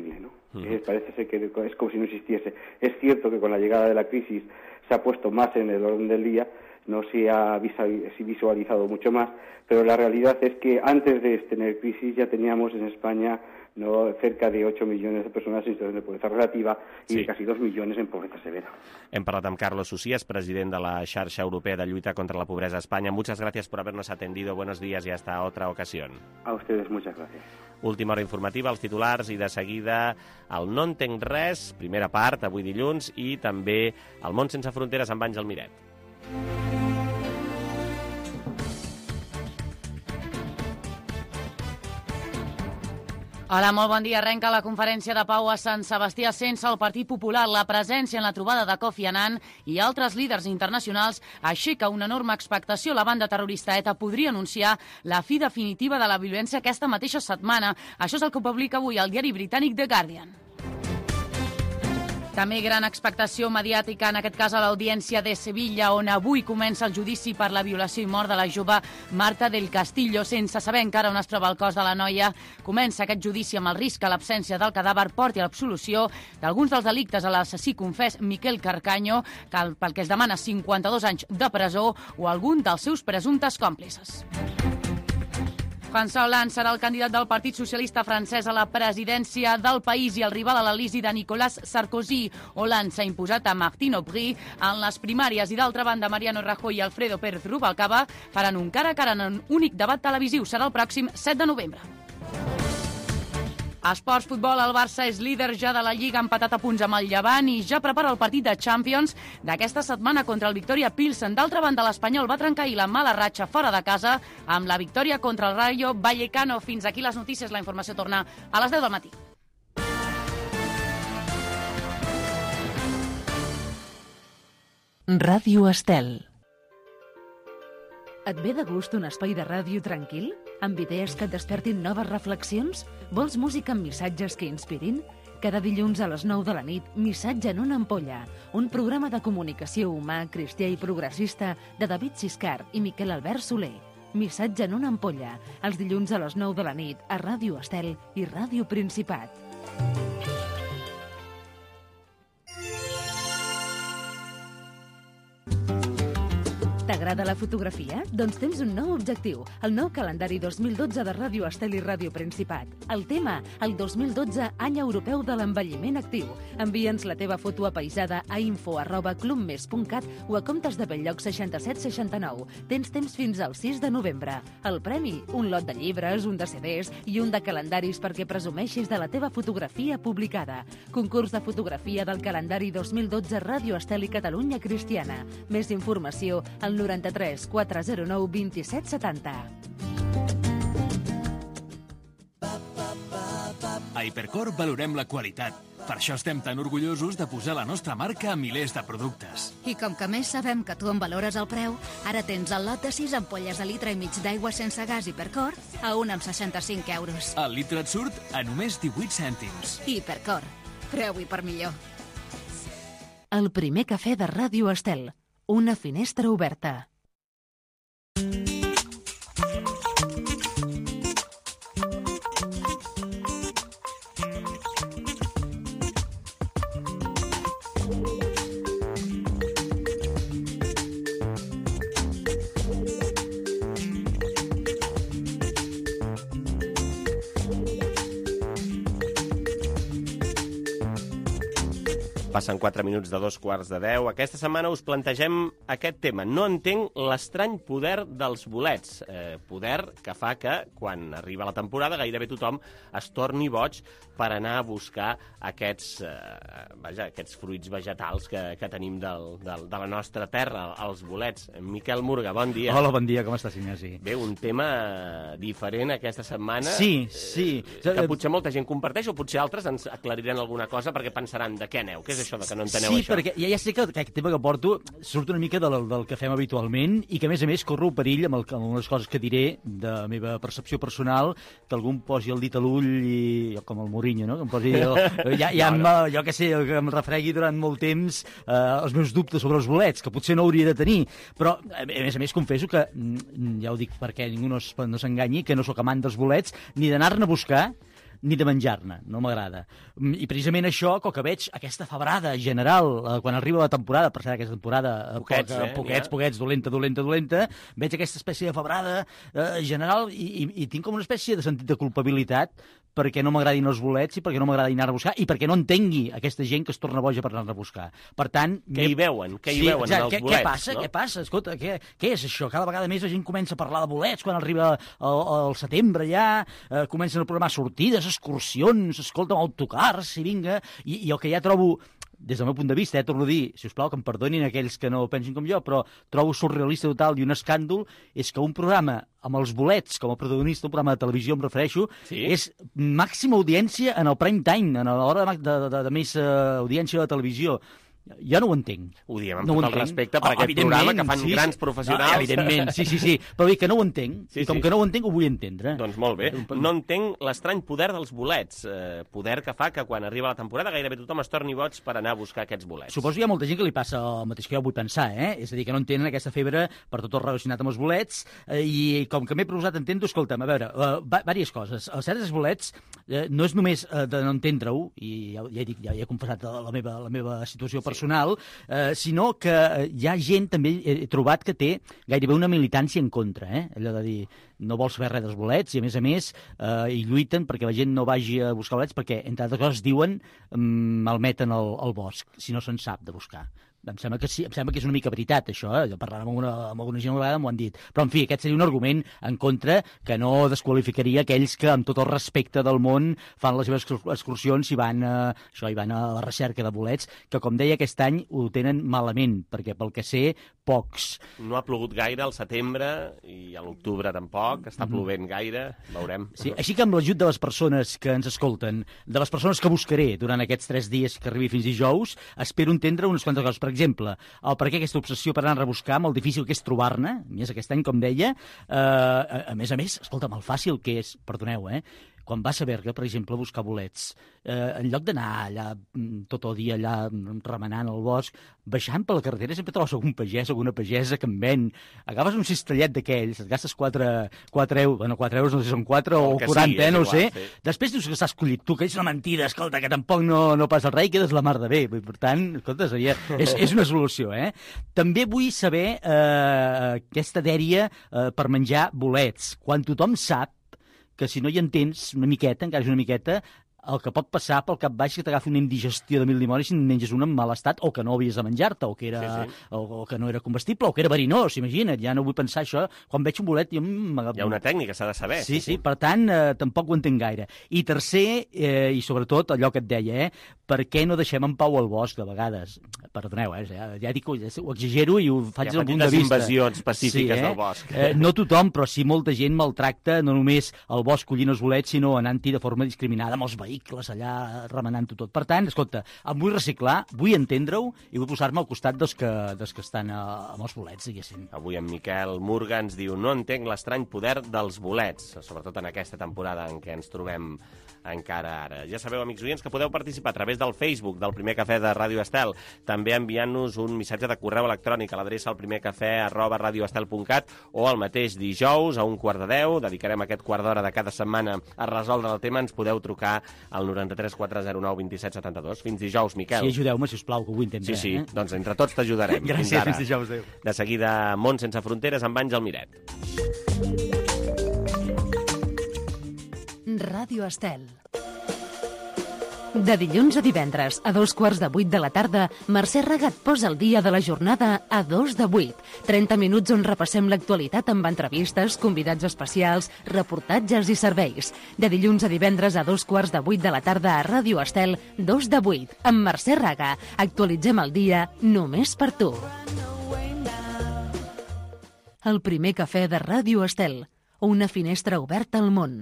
Uh-huh. Eh, parece ser que es como si no existiese. Es cierto que con la llegada de la crisis se ha puesto más en el orden del día, no se ha visualizado mucho más, pero la realidad es que antes de tener crisis ya teníamos en España no cerca de ocho millones de personas en situación de pobreza relativa i sí. quasi dos milions en pobreza severa. Hem parlat amb Carlos Socias, president de la Xarxa Europea de Lluita contra la Pobreza a España. Muchas gracias por habernos atendido. Buenos días y hasta otra ocasión. A ustedes, muchas gracias. Última hora informativa, els titulars, i de seguida el No entenc res, primera part, avui dilluns, i també el Món sense fronteres amb Àngel Miret. Hola, molt bon dia. Arrenca la conferència de pau a Sant Sebastià sense el Partit Popular. La presència en la trobada de Kofi Annan i altres líders internacionals aixeca una enorme expectació. La banda terrorista ETA podria anunciar la fi definitiva de la violència aquesta mateixa setmana. Això és el que publica avui el diari britànic The Guardian. També gran expectació mediàtica, en aquest cas a l'Audiència de Sevilla, on avui comença el judici per la violació i mort de la jove Marta del Castillo. Sense saber encara on es troba el cos de la noia, comença aquest judici amb el risc que l'absència del cadàver porti a l'absolució d'alguns dels delictes a l'assassí confés Miquel Carcaño, pel que es demana cinquanta-dos anys de presó, o algun dels seus presumptes còmplices. François Hollande serà el candidat del Partit Socialista francès a la presidència del país i el rival a l'Elisi de Nicolas Sarkozy. Hollande s'ha imposat a Martine Aubry en les primàries i, d'altra banda, Mariano Rajoy i Alfredo Pérez Rubalcaba faran un cara a cara en un únic debat televisiu. Serà el pròxim set de novembre. Esports, futbol, el Barça és líder ja de la Lliga, empatat a punts amb el Llevant i ja prepara el partit de Champions d'aquesta setmana contra el Victoria Pilsen. D'altra banda, l'Espanyol va trencar ahir la mala ratxa fora de casa amb la victòria contra el Rayo Vallecano. Fins aquí les notícies, la informació torna a les deu del matí. Ràdio Estel. Et ve de gust un espai de ràdio tranquil? Amb idees que et despertin noves reflexions? Vols música amb missatges que inspirin? Cada dilluns a les nou de la nit, Missatge en una ampolla, un programa de comunicació humà, cristià i progressista de David Siscar i Miquel Albert Soler. Missatge en una ampolla, els dilluns a les nou de la nit a Ràdio Estel i Ràdio Principat. T'agrada la fotografia? Doncs tens un nou objectiu, el nou calendari dos mil dotze de Ràdio Estel i Ràdio Principat. El tema, el dos mil dotze Any Europeu de l'Envelliment Actiu. Envia'ns la teva foto apaïsada a info arroba clubmes punt cat o a Comptes de Belllloc seixanta-set seixanta-nou. Tens temps fins al sis de novembre. El premi, un lot de llibres, un de C Ds i un de calendaris perquè presumeixis de la teva fotografia publicada. Concurs de fotografia del calendari dos mil dotze Ràdio Estel i Catalunya Cristiana. Més informació al noranta-tres quatre zero nou vint-i-set setanta. A Hipercor valorem la qualitat. Per això estem tan orgullosos de posar la nostra marca a milers de productes. I com que més sabem que tu en valores el preu, ara tens el lot de sis ampolles de litre i mig d'aigua sense gas Hipercor a un amb seixanta-cinc euros. El litre et surt a només divuit cèntims. Hipercor. Preu i per millor. El primer cafè de Ràdio Estel. Una finestra oberta. Passen quatre minuts de dos quarts de deu. Aquesta setmana us plantegem aquest tema. No entenc l'estrany poder dels bolets. Eh, poder que fa que, quan arriba la temporada, gairebé tothom es torni boig per anar a buscar aquests, eh, vaja, aquests fruits vegetals que, que tenim del, del, de la nostra terra, els bolets. Miquel Murga, bon dia. Hola, bon dia, com estàs, Ignasi? Bé, un tema diferent aquesta setmana. Sí, sí. Eh, que potser molta gent comparteix o potser altres ens aclariran alguna cosa perquè pensaran de què aneu, què és això de que no enteneu sí, això? Sí, perquè ja, ja sé que, que aquest tema que porto surt una mica del, del que fem habitualment i que, a més a més, corro el perill amb, el, amb unes coses que diré de la meva percepció personal, que algú em posi el dit a l'ull i jo, com el Mourinho, no? Que em posi el, ja, ja no, no. Em, jo que sé, que em refregui durant molt temps eh, els meus dubtes sobre els bolets, que potser no hauria de tenir. Però, a més a més, confesso que, ja ho dic perquè ningú no s'enganyi, que no sóc amant dels bolets, ni d'anar-ne a buscar, ni de menjar-ne, no m'agrada. I precisament això, com que veig aquesta febrada general, eh, quan arriba la temporada, per cert, aquesta temporada, eh, Poquets, poca, eh, poquets, ja. poquets, dolenta, dolenta, dolenta, veig aquesta espècie de febrada eh, general i, i, i tinc com una espècie de sentit de culpabilitat perquè no m'agradin els bolets i perquè no m'agradi anar a buscar i perquè no entengui aquesta gent que es torna boja per anar a buscar. Per tant... Què hi veuen? Què hi veuen en els què, bolets? Què passa? No? Què passa? Escolta, què, què és això? Cada vegada més la gent comença a parlar de bolets quan arriba el, el setembre ja, eh, comencen a programar sortides, excursions, escolta, autocars, i vinga, i, i el que ja trobo... Des del meu punt de vista, eh, torno a dir, si us plau, que em perdonin aquells que no pensin com jo, però trobo surrealista total i un escàndol és que un programa amb els bolets com a protagonista, un programa de televisió, em refereixo, sí? és màxima audiència en el prime time, en l'hora de, de, de, de més uh, audiència de la televisió. Jo no ho entenc. Ho diem amb no tot el respecte per oh, aquest programa que fan sí, grans sí. professionals. No, evidentment, sí, sí, sí. Però dic que no ho entenc, Sí, i com sí. que no ho entenc ho vull entendre. Doncs molt bé. No entenc l'estrany poder dels bolets. Eh, poder que fa que quan arriba la temporada gairebé tothom es torni boig per anar a buscar aquests bolets. Suposo que hi ha molta gent que li passa el mateix que jo vull pensar, eh? És a dir, que no entenen aquesta febre per tot el relacionat amb els bolets, eh, i com que m'he proposat entendre, escolta'm, a veure, uh, diverses coses. Els certs bolets eh, no és només eh, de no entendre-ho, i ja, ja, he dit, ja, ja he confessat la meva, la meva situació personal, sí. eh, sinó que hi ha gent, també he trobat, que té gairebé una militància en contra, eh? Allò de dir, no vols saber res dels bolets, i a més a més eh, hi lluiten perquè la gent no vagi a buscar bolets, perquè, entre altres coses, diuen mm, malmeten el, el bosc, si no se'n sap de buscar. Em sembla que sí, em sembla que és una mica veritat, això, eh? Parlant amb alguna, amb alguna gent una vegada m'ho han dit. Però, en fi, aquest seria un argument en contra que no desqualificaria aquells que, amb tot el respecte del món, fan les seves excursions i van, eh, això, i van a la recerca de bolets, que, com deia, aquest any ho tenen malament, perquè, pel que sé, pocs. No ha plogut gaire al setembre i a l'octubre tampoc, està Mhm. plovent gaire, veurem. Sí, així que amb l'ajut de les persones que ens escolten, de les persones que buscaré durant aquests tres dies que arribi fins dijous, espero entendre unes quantes coses. Per exemple, el per què aquesta obsessió per anar a rebuscar, molt difícil que és trobar-ne, més aquest any, com deia, eh, a, a més a més, escolta'm, el fàcil que és, perdoneu, eh, quan vas a Berga, per exemple, a buscar bolets, eh, en lloc d'anar allà mm, tot el dia allà mm, remenant el bosc, baixant per la carretera sempre trobes algun pagès, alguna pagesa que en ven. Agafes un cistellet d'aquells, et gastes quatre, quatre euros, bueno, quatre euros, no sé si són quatre o quaranta, sigui, eh, no ho sé. Sí. Després dius que s'ha escollit tu, que és una mentida, escolta, que tampoc no, no passa res i quedes la mar de bé. Per tant, escolta, seria, és, és una solució, eh? També vull saber eh, aquesta dèria eh, per menjar bolets, quan tothom sap que si no hi entens una miqueta, encara és una miqueta, el que pot passar pel cap baix que t'agafi una indigestió de mil dimonis si en menges un en mal estat, o que no havies de menjar-te, o, que era, sí, sí. o, o que no era comestible, o que era verinós, imagina't, ja no vull pensar això. Quan veig un bolet... Jo hi ha una tècnica, s'ha de saber. Sí, sí, sí, per tant, eh, tampoc ho entenc gaire. I tercer, eh, i sobretot, allò que et deia, eh, per què no deixem en pau el bosc, de vegades? Perdoneu, eh, ja, ja dic, ho exagero i ho faig des del punt de vista. Hi ha invasions pacífiques sí, eh? del bosc. Eh, no tothom, però sí molta gent maltracta no només el bosc collint els bolets, sinó anant-hi de forma discriminada amb els vehicles allà remenant-ho tot. Per tant, escolta, em vull reciclar, vull entendre-ho i vull posar-me al costat dels que, dels que estan a, amb els bolets, diguéssim. Avui en Miquel Murga ens diu: no entenc l'estrany poder dels bolets, sobretot en aquesta temporada en què ens trobem encara ara. Ja sabeu, amics oients, que podeu participar a través del Facebook del Primer Cafè de Ràdio Estel, també enviant-nos un missatge de correu electrònic a l'adreça alprimercafè arroba radioestel punt cat, o el mateix dijous a un quart de deu, dedicarem aquest quart d'hora de cada setmana a resoldre el tema. Ens podeu trucar al noranta-tres quatre zero nou vint set setanta-dos. Fins dijous, Miquel. Sí, ajudeu-me, sisplau, que ho vull entendre. Sí, sí, eh? doncs entre tots t'ajudarem. Gràcies, fins dijous, adéu. De seguida, Món sense fronteres amb Àngel Miret. Ràdio Estel. De dilluns a divendres, a dos quarts de vuit de la tarda, Mercè Ragat posa el dia de la jornada a dos de vuit. trenta minuts on repassem l'actualitat amb entrevistes, convidats especials, reportatges i serveis. De dilluns a divendres a dos quarts de vuit de la tarda a Ràdio Estel, dos de vuit. Amb Mercè Raga, actualitzem el dia només per tu. El primer cafè de Ràdio Estel. Una finestra oberta al món.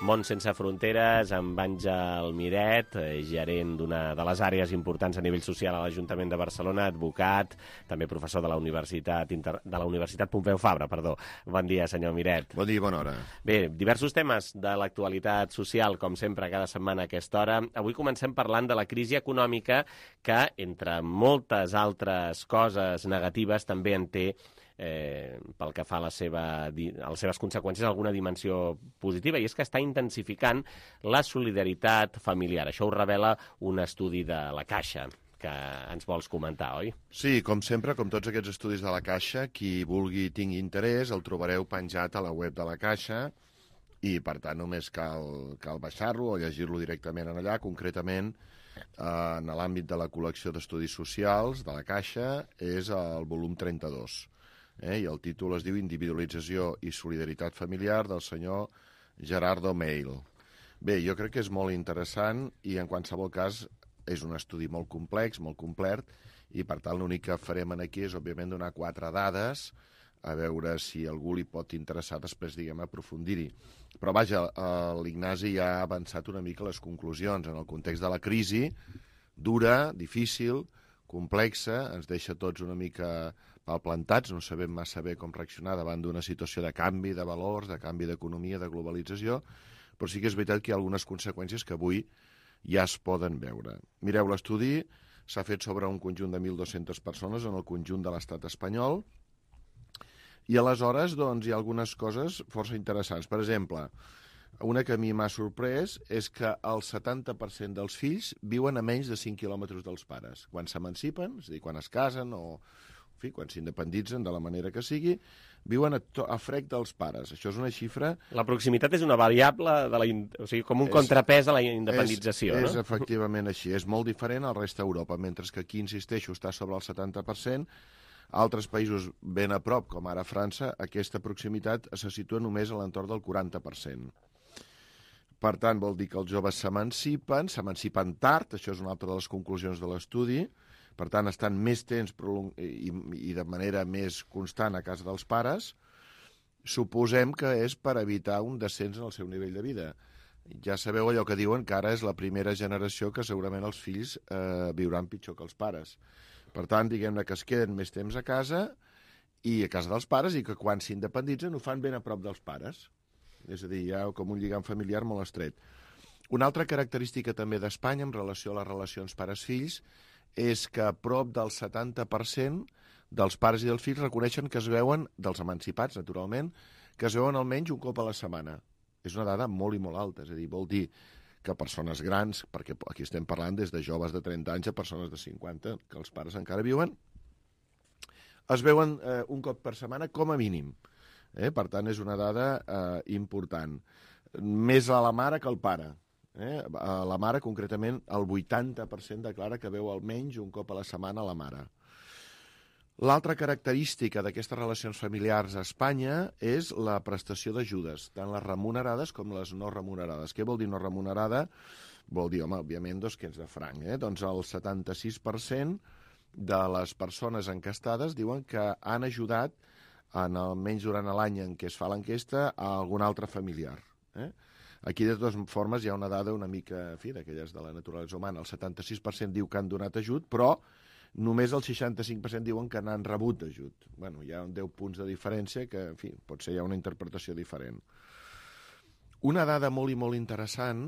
Món Sense Fronteres, amb Àngel Miret, gerent d'una de les àrees importants a nivell social a l'Ajuntament de Barcelona, advocat, també professor de la Universitat, Inter... de la Universitat Pompeu Fabra. Perdó. Bon dia, senyor Miret. Bon dia i bona hora. Bé, diversos temes de l'actualitat social, com sempre, cada setmana a aquesta hora. Avui comencem parlant de la crisi econòmica que, entre moltes altres coses negatives, també en té Eh, pel que fa a, la seva, a les seves conseqüències, alguna dimensió positiva, i és que està intensificant la solidaritat familiar. Això ho revela un estudi de la Caixa, que ens vols comentar, oi? Sí, com sempre, com tots aquests estudis de la Caixa, qui vulgui tingui interès el trobareu penjat a la web de la Caixa i, per tant, només cal, cal baixar-lo o llegir-lo directament en allà. Concretament, eh, en l'àmbit de la col·lecció d'estudis socials de la Caixa, és el volum trenta-dos. Eh, i el títol es diu Individualització i solidaritat familiar del senyor Gerardo Meil. Bé, jo crec que és molt interessant i en qualsevol cas és un estudi molt complex, molt complet, i per tant l'únic que farem aquí és òbviament donar quatre dades a veure si algú li pot interessar després, diguem, aprofundir-hi. Però vaja, l'Ignasi ja ha avançat una mica les conclusions en el context de la crisi, dura, difícil, complexa, ens deixa tots una mica palplantats, no sabem massa bé com reaccionar davant d'una situació de canvi de valors, de canvi d'economia, de globalització, però sí que és veritat que hi ha algunes conseqüències que avui ja es poden veure. Mireu, l'estudi s'ha fet sobre un conjunt de mil dues-centes persones en el conjunt de l'estat espanyol i aleshores doncs, hi ha algunes coses força interessants. Per exemple, una que a mi m'ha sorprès és que el setanta per cent dels fills viuen a menys de cinc quilòmetres dels pares. Quan s'emancipen, és a dir, quan es casen o en fi, quan s'independitzen de la manera que sigui, viuen a, to a frec dels pares. Això és una xifra... La proximitat és una variable, de la in... o sigui, com un és, contrapès a la independització, és, no? És efectivament així. És molt diferent al resta d'Europa, mentre que aquí, insisteixo, està sobre el setanta per cent. Altres països ben a prop, com ara França, aquesta proximitat se situa només a l'entorn del quaranta per cent. Per tant, vol dir que els joves s'emancipen, s'emancipen tard, això és una altra de les conclusions de l'estudi. Per tant, estan més temps i, i de manera més constant a casa dels pares. Suposem que és per evitar un descens en el seu nivell de vida. Ja sabeu allò que diuen, que ara és la primera generació que segurament els fills eh, viuran pitjor que els pares. Per tant, diguem-ne que es queden més temps a casa i a casa dels pares i que quan s'independitzen ho fan ben a prop dels pares. És a dir, hi ha com un lligam familiar molt estret. Una altra característica també d'Espanya en relació a les relacions pares-fills és que a prop del setanta per cent dels pares i dels fills reconeixen que es veuen, dels emancipats, naturalment, que es veuen almenys un cop a la setmana. És una dada molt i molt alta, és a dir, vol dir que persones grans, perquè aquí estem parlant des de joves de trenta anys a persones de cinquanta, que els pares encara viuen, es veuen eh, un cop per setmana com a mínim. Eh? Per tant, és una dada eh, important. Més a la mare que al pare. Eh? A la mare, concretament, el vuitanta per cent declara que veu almenys un cop a la setmana a la mare. L'altra característica d'aquestes relacions familiars a Espanya és la prestació d'ajudes, tant les remunerades com les no remunerades. Què vol dir no remunerada? Vol dir, home, òbviament, dos quents de franc. Eh? Doncs el setanta-sis per cent de les persones encastades diuen que han ajudat, en almenys durant l'any en què es fa l'enquesta, a algun altre familiar. Eh? Aquí, de totes formes, hi ha una dada una mica, en fi, d'aquelles de la naturalesa humana. El setanta-sis per cent diu que han donat ajut, però només el seixanta-cinc per cent diuen que n'han rebut ajut. Bueno, hi ha deu punts de diferència que, en fi, potser hi ha una interpretació diferent. Una dada molt i molt interessant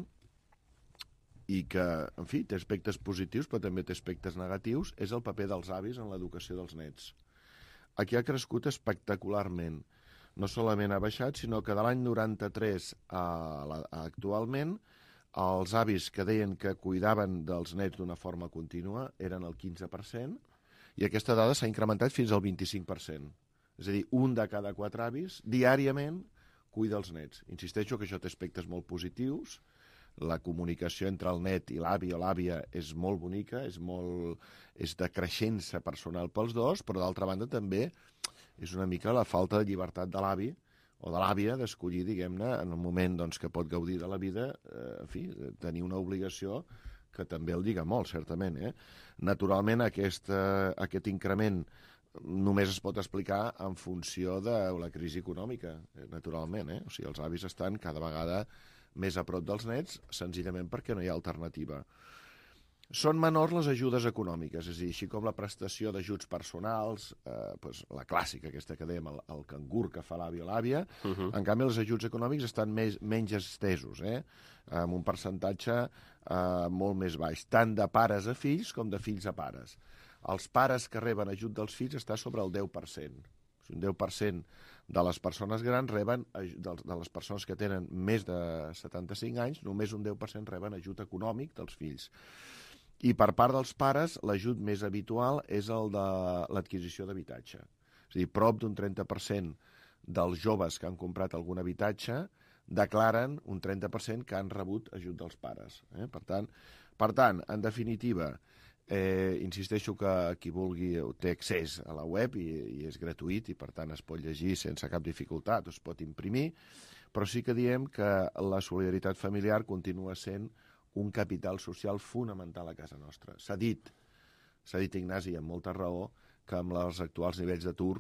i que, en fi, té aspectes positius, però també té aspectes negatius, és el paper dels avis en l'educació dels nets. Aquí ha crescut espectacularment. No solament ha baixat, sinó que de l'any noranta-tres a, a, a actualment els avis que deien que cuidaven dels nets d'una forma contínua eren el quinze per cent i aquesta dada s'ha incrementat fins al vint-i-cinc per cent. És a dir, un de cada quatre avis diàriament cuida els nets. Insisteixo que això té aspectes molt positius, la comunicació entre el net i l'avi o l'àvia és molt bonica, és, molt, és de creixença personal pels dos, però d'altra banda també és una mica la falta de llibertat de l'avi o de l'àvia d'escollir, diguem-ne, en un moment doncs, que pot gaudir de la vida, eh, en fi, tenir una obligació que també el lliga molt, certament. Eh? Naturalment, aquest, eh, aquest increment només es pot explicar en funció de la crisi econòmica, eh, naturalment. Eh? O sigui, els avis estan cada vegada més a prop dels nets, senzillament perquè no hi ha alternativa. Són menors les ajudes econòmiques, és a dir, així com la prestació d'ajuts personals, eh, pues, la clàssica aquesta que dèiem, el, el cangur que fa l'àvia o l'àvia, uh-huh. En canvi els ajuts econòmics estan més, menys estesos, eh? Amb un percentatge eh, molt més baix, tant de pares a fills com de fills a pares. Els pares que reben ajut dels fills està sobre el deu per cent. Un deu per cent de les persones grans reben, de les persones que tenen més de setanta-cinc anys, només un deu per cent reben ajut econòmic dels fills. I per part dels pares, l'ajut més habitual és el de l'adquisició d'habitatge. És a dir, prop d'un trenta per cent dels joves que han comprat algun habitatge declaren un trenta per cent que han rebut ajut dels pares. Eh? Per tant, per tant, en definitiva, eh, insisteixo que qui vulgui té accés a la web i, i és gratuït i per tant es pot llegir sense cap dificultat, es pot imprimir, però sí que diem que la solidaritat familiar continua sent un capital social fonamental a casa nostra. S'ha dit, s'ha dit Ignasi, amb molta raó, que amb els actuals nivells d'atur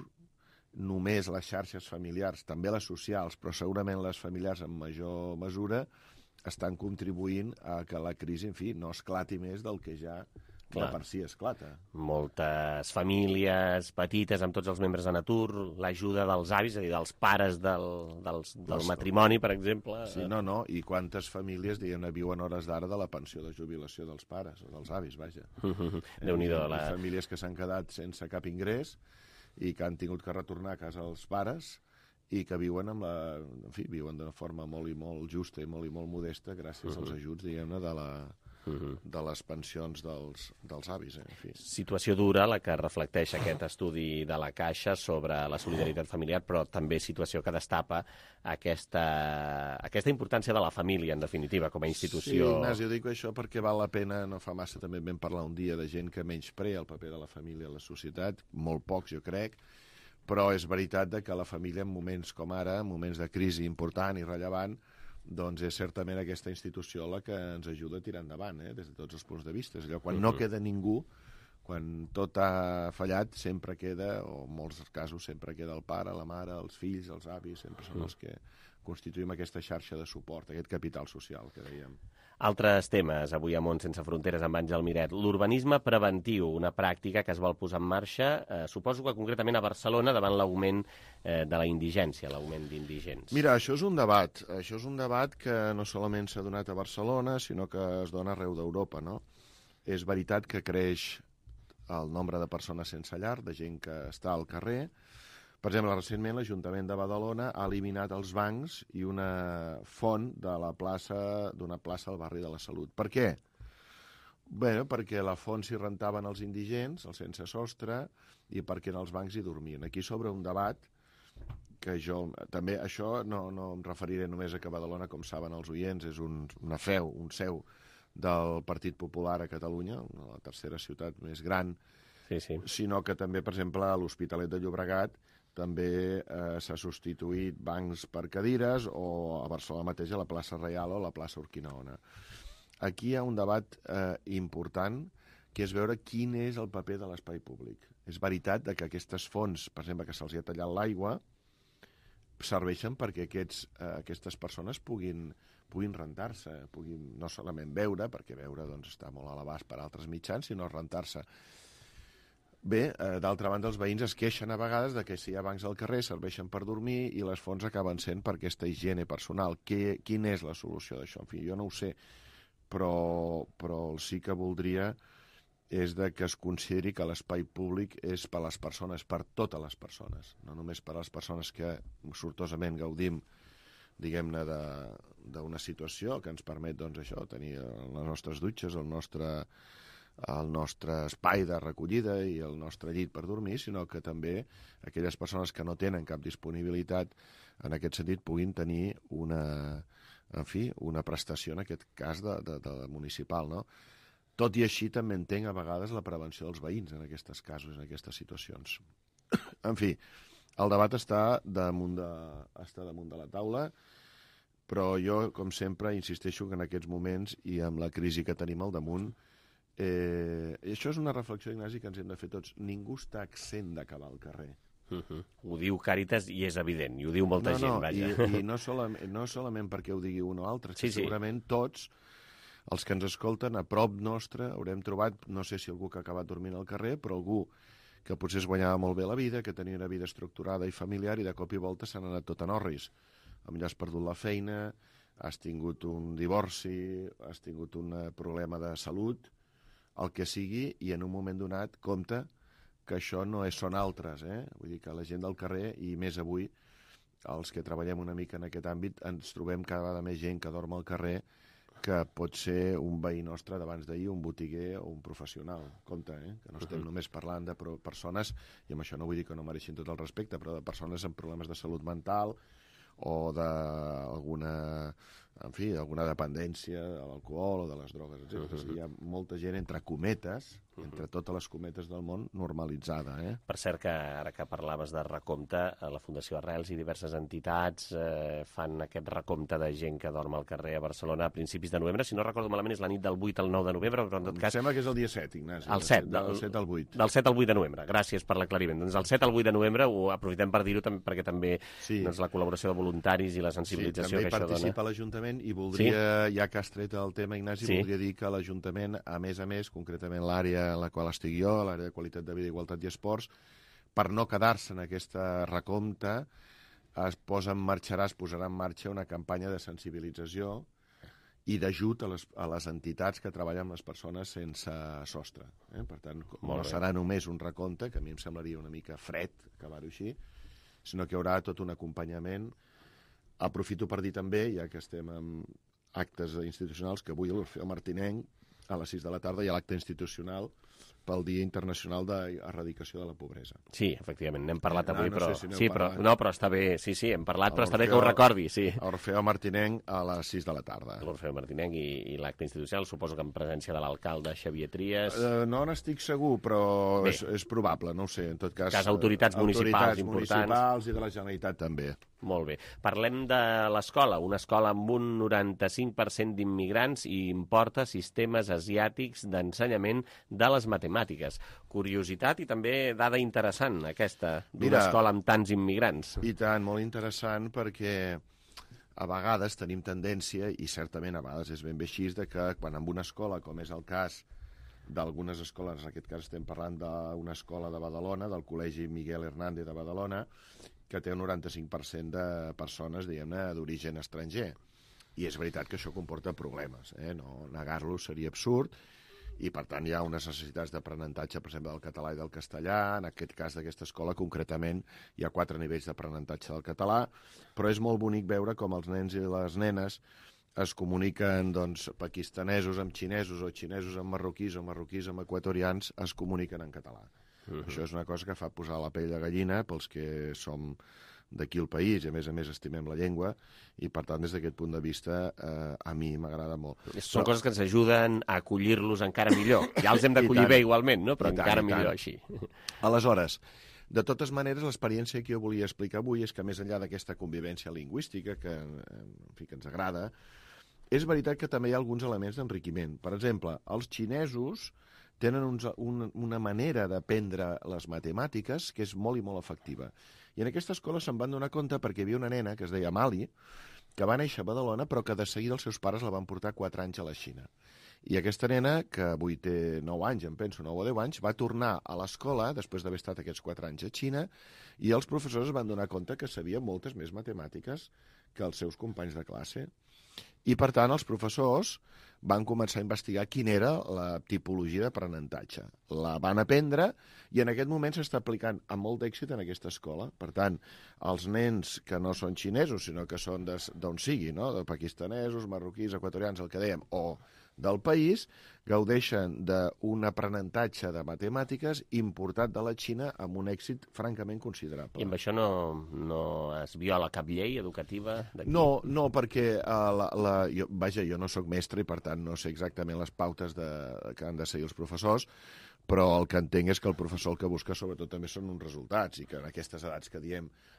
només les xarxes familiars, també les socials, però segurament les familiars en major mesura, estan contribuint a que la crisi, en fi, no esclati més del que ja Clar. De per si esclata. Moltes famílies petites amb tots els membres en atur, l'ajuda dels avis, és a dir, dels pares del, dels, del matrimoni, per exemple. Sí, no, no, i quantes famílies, diguem-ne, viuen hores d'ara de la pensió de jubilació dels pares, o dels avis, vaja. Déu-n'hi-do. La... Famílies que s'han quedat sense cap ingrés i que han tingut que retornar a casa els pares i que viuen amb la... En fi, viuen d'una forma molt i molt justa i molt i molt modesta gràcies uh-huh. als ajuts, diguem-ne, de la... Uh-huh. de les pensions dels, dels avis. Eh? En fi. Situació dura la que reflecteix aquest estudi de la Caixa sobre la solidaritat familiar, però també situació que destapa aquesta, aquesta importància de la família, en definitiva, com a institució. Sí, Ignasi, jo dic això perquè val la pena, no fa massa també vam parlar un dia de gent que menysprea el paper de la família a la societat, molt pocs jo crec, però és veritat que la família en moments com ara, en moments de crisi important i rellevant, doncs és certament aquesta institució la que ens ajuda a tirar endavant, eh, des de tots els punts de vista. És allò, quan no queda ningú, quan tot ha fallat, sempre queda, o en molts casos sempre queda el pare, la mare, els fills, els avis, sempre són els que constituïm aquesta xarxa de suport, aquest capital social que dèiem. Altres temes, avui a Món Sense Fronteres amb Àngel Miret. L'urbanisme preventiu, una pràctica que es vol posar en marxa, eh, suposo que concretament a Barcelona, davant l'augment eh, de la indigència, l'augment d'indigents. Mira, això és un debat. Això és un debat que no solament s'ha donat a Barcelona, sinó que es dona arreu d'Europa, no? És veritat que creix el nombre de persones sense llar, de gent que està al carrer. Per exemple, recentment l'Ajuntament de Badalona ha eliminat els bancs i una font de la plaça d'una plaça al barri de la Salut. Per què? Bé, perquè la font s'hi rentaven els indigents, els sense sostre, i perquè en els bancs hi dormien. Aquí s'obre un debat que jo... També això no, no em referiré només a que Badalona, com saben els oients, és un, una feu, un seu del Partit Popular a Catalunya, la tercera ciutat més gran, sí, sí. Sinó que també, per exemple, a l'Hospitalet de Llobregat també eh, s'ha substituït bancs per cadires, o a Barcelona mateix a la plaça Reial o a la plaça Urquinaona. Aquí hi ha un debat eh, important, que és veure quin és el paper de l'espai públic. És veritat que aquestes fonts, per exemple, que se'ls ha tallat l'aigua, serveixen perquè aquests, eh, aquestes persones puguin, puguin rentar-se, puguin no solament veure, perquè veure doncs, està molt a l'abast per altres mitjans, sinó rentar-se. Bé, eh, d'altra banda, els veïns es queixen a vegades de que si hi ha bancs al carrer serveixen per dormir i les fonts acaben sent per aquesta higiene personal. Què, quina és la solució d'això? En fi, jo no ho sé, però, però el sí que voldria és de que es consideri que l'espai públic és per a les persones, per totes les persones, no només per a les persones que sortosament gaudim, diguem-ne, d'una situació que ens permet, doncs, això, tenir les nostres dutxes, el nostre... el nostre espai de recollida i el nostre llit per dormir, sinó que també aquelles persones que no tenen cap disponibilitat en aquest sentit puguin tenir una, en fi, una prestació, en aquest cas, de, de, de municipal, no? Tot i així també entenc a vegades la prevenció dels veïns en aquests casos, en aquestes situacions. En fi, el debat està damunt de, està damunt de la taula, però jo, com sempre, insisteixo que en aquests moments i amb la crisi que tenim al damunt, Eh, això és una reflexió, Ignasi, que ens hem de fer tots. Ningú està exempt d'acabar al carrer. Uh -huh. Ho diu Càritas i és evident, i ho diu molta no, gent, no, vaja. I, i no, solament, no solament perquè ho digui un o altre, sí, sí. segurament tots els que ens escolten a prop nostre haurem trobat, no sé si algú que ha acabat dormint al carrer, però algú que potser es guanyava molt bé la vida, que tenia una vida estructurada i familiar i de cop i volta s'han anat tot en orris. Potser has perdut la feina, has tingut un divorci, has tingut un problema de salut, el que sigui, i en un moment donat compte que això no és, són altres, eh? Vull dir que la gent del carrer, i més avui, els que treballem una mica en aquest àmbit, ens trobem cada vegada més gent que dorm al carrer que pot ser un veí nostre d'abans d'ahir, un botiguer o un professional. Compte, eh? Que no estem uh -huh. només parlant de persones, i amb això no vull dir que no mereixin tot el respecte, però de persones amb problemes de salut mental o d'alguna, en fi, alguna dependència de l'alcohol o de les drogues, etcètera. Uh -huh. Hi ha molta gent, entre cometes, uh -huh. entre totes les cometes del món, normalitzada. Eh? Per cert, que ara que parlaves de recompte, la Fundació Arrels i diverses entitats eh, fan aquest recompte de gent que dorm al carrer a Barcelona a principis de novembre. Si no recordo malament, és la nit del vuit al nou de novembre, però en tot cas... Em sembla que és el dia set, Ignasi. El set, del, del set al vuit. Del set al vuit de novembre. Gràcies per l'aclariment. Doncs el set al vuit de novembre ho aprofitem per dir-ho perquè també sí. doncs, la col·laboració de voluntaris i la sensibilització sí, que això dona. També participa l'Ajuntament i voldria, sí? ja que has tret el tema, Ignasi, sí? voldria dir que l'Ajuntament, a més a més, concretament l'àrea en la qual estic jo, l'àrea de qualitat de vida, igualtat i esports, per no quedar-se en aquesta recompte, es posa en marxarà, es posarà en marxa una campanya de sensibilització i d'ajut a, les, a les entitats que treballen amb les persones sense sostre. Eh? Per tant, no serà només un recompte, que a mi em semblaria una mica fred acabar-ho així, sinó que hi haurà tot un acompanyament. Aprofito per dir també, ja que estem en actes institucionals, que avui a l'Orfeó Martinenc, a les sis de la tarda, hi ha l'acte institucional pel Dia Internacional d'Erradicació de la Pobresa. Sí, efectivament, n'hem parlat avui, no, no però... sé si sí, però... No, però està bé, sí, sí, hem parlat, però està bé que ho recordi, sí. Orfeó Martinenc a les sis de la tarda. L'Orfeó Martinenc i, i l'acte institucional, suposo que en presència de l'alcalde Xavier Trias... Uh, no n'estic segur, però és, és probable, no ho sé, en tot cas... cas autoritats municipals autoritats importants. municipals i de la Generalitat també. Molt bé. Parlem de l'escola, una escola amb un noranta-cinc per cent d'immigrants i importa sistemes asiàtics d'ensenyament de les matemàtiques. Curiositat i també dada interessant, aquesta, d'una escola amb tants immigrants. I tant, molt interessant, perquè a vegades tenim tendència, i certament a vegades és ben bé així, de que quan en una escola, com és el cas d'algunes escoles, en aquest cas estem parlant d'una escola de Badalona, del Col·legi Miguel Hernández de Badalona, que té un noranta-cinc per cent de persones, diguem-ne, d'origen estranger. I és veritat que això comporta problemes, eh? No negar-lo seria absurd, i per tant hi ha unes necessitats d'aprenentatge, per exemple, del català i del castellà. En aquest cas d'aquesta escola, concretament, hi ha quatre nivells d'aprenentatge del català, però és molt bonic veure com els nens i les nenes es comuniquen, doncs, pakistanesos amb xinesos, o xinesos amb marroquís, o marroquís amb equatorians, es comuniquen en català. Uh-huh. Això és una cosa que fa posar la pell de gallina pels que som d'aquí al país i a més a més estimem la llengua i per tant des d'aquest punt de vista eh, a mi m'agrada molt. Són però... coses que ens ajuden a acollir-los encara millor. Ja els hem d'acollir bé igualment, no? Però encara millor així. Aleshores, de totes maneres, l'experiència que jo volia explicar avui és que més enllà d'aquesta convivència lingüística que, en fi, que ens agrada, és veritat que també hi ha alguns elements d'enriquiment. Per exemple, els xinesos tenen uns, un, una manera d'aprendre les matemàtiques que és molt i molt efectiva. I en aquesta escola se'n van donar compte perquè hi havia una nena que es deia Mali, que va néixer a Badalona, però que de seguida els seus pares la van portar quatre anys a la Xina. I aquesta nena, que avui té nou anys, em penso, nou o deu anys, va tornar a l'escola, després d'haver estat aquests quatre anys a Xina, i els professors es van donar compte que sabia moltes més matemàtiques que els seus companys de classe. I, per tant, els professors van començar a investigar quina era la tipologia d'aprenentatge. La van aprendre i en aquest moment s'està aplicant amb molt d'èxit en aquesta escola. Per tant, els nens que no són xinesos, sinó que són d'on sigui, no? De pakistanesos, marroquís, equatorians, el que dèiem, o del país, gaudeixen d'un aprenentatge de matemàtiques importat de la Xina amb un èxit francament considerable. I amb això no, no es viola cap llei educativa? No, no, perquè uh, la, la, jo, vaja, jo no sóc mestre i per tant no sé exactament les pautes de, que han de seguir els professors, però el que entenc és que el professor el que busca sobretot també són uns resultats i que en aquestes edats que diem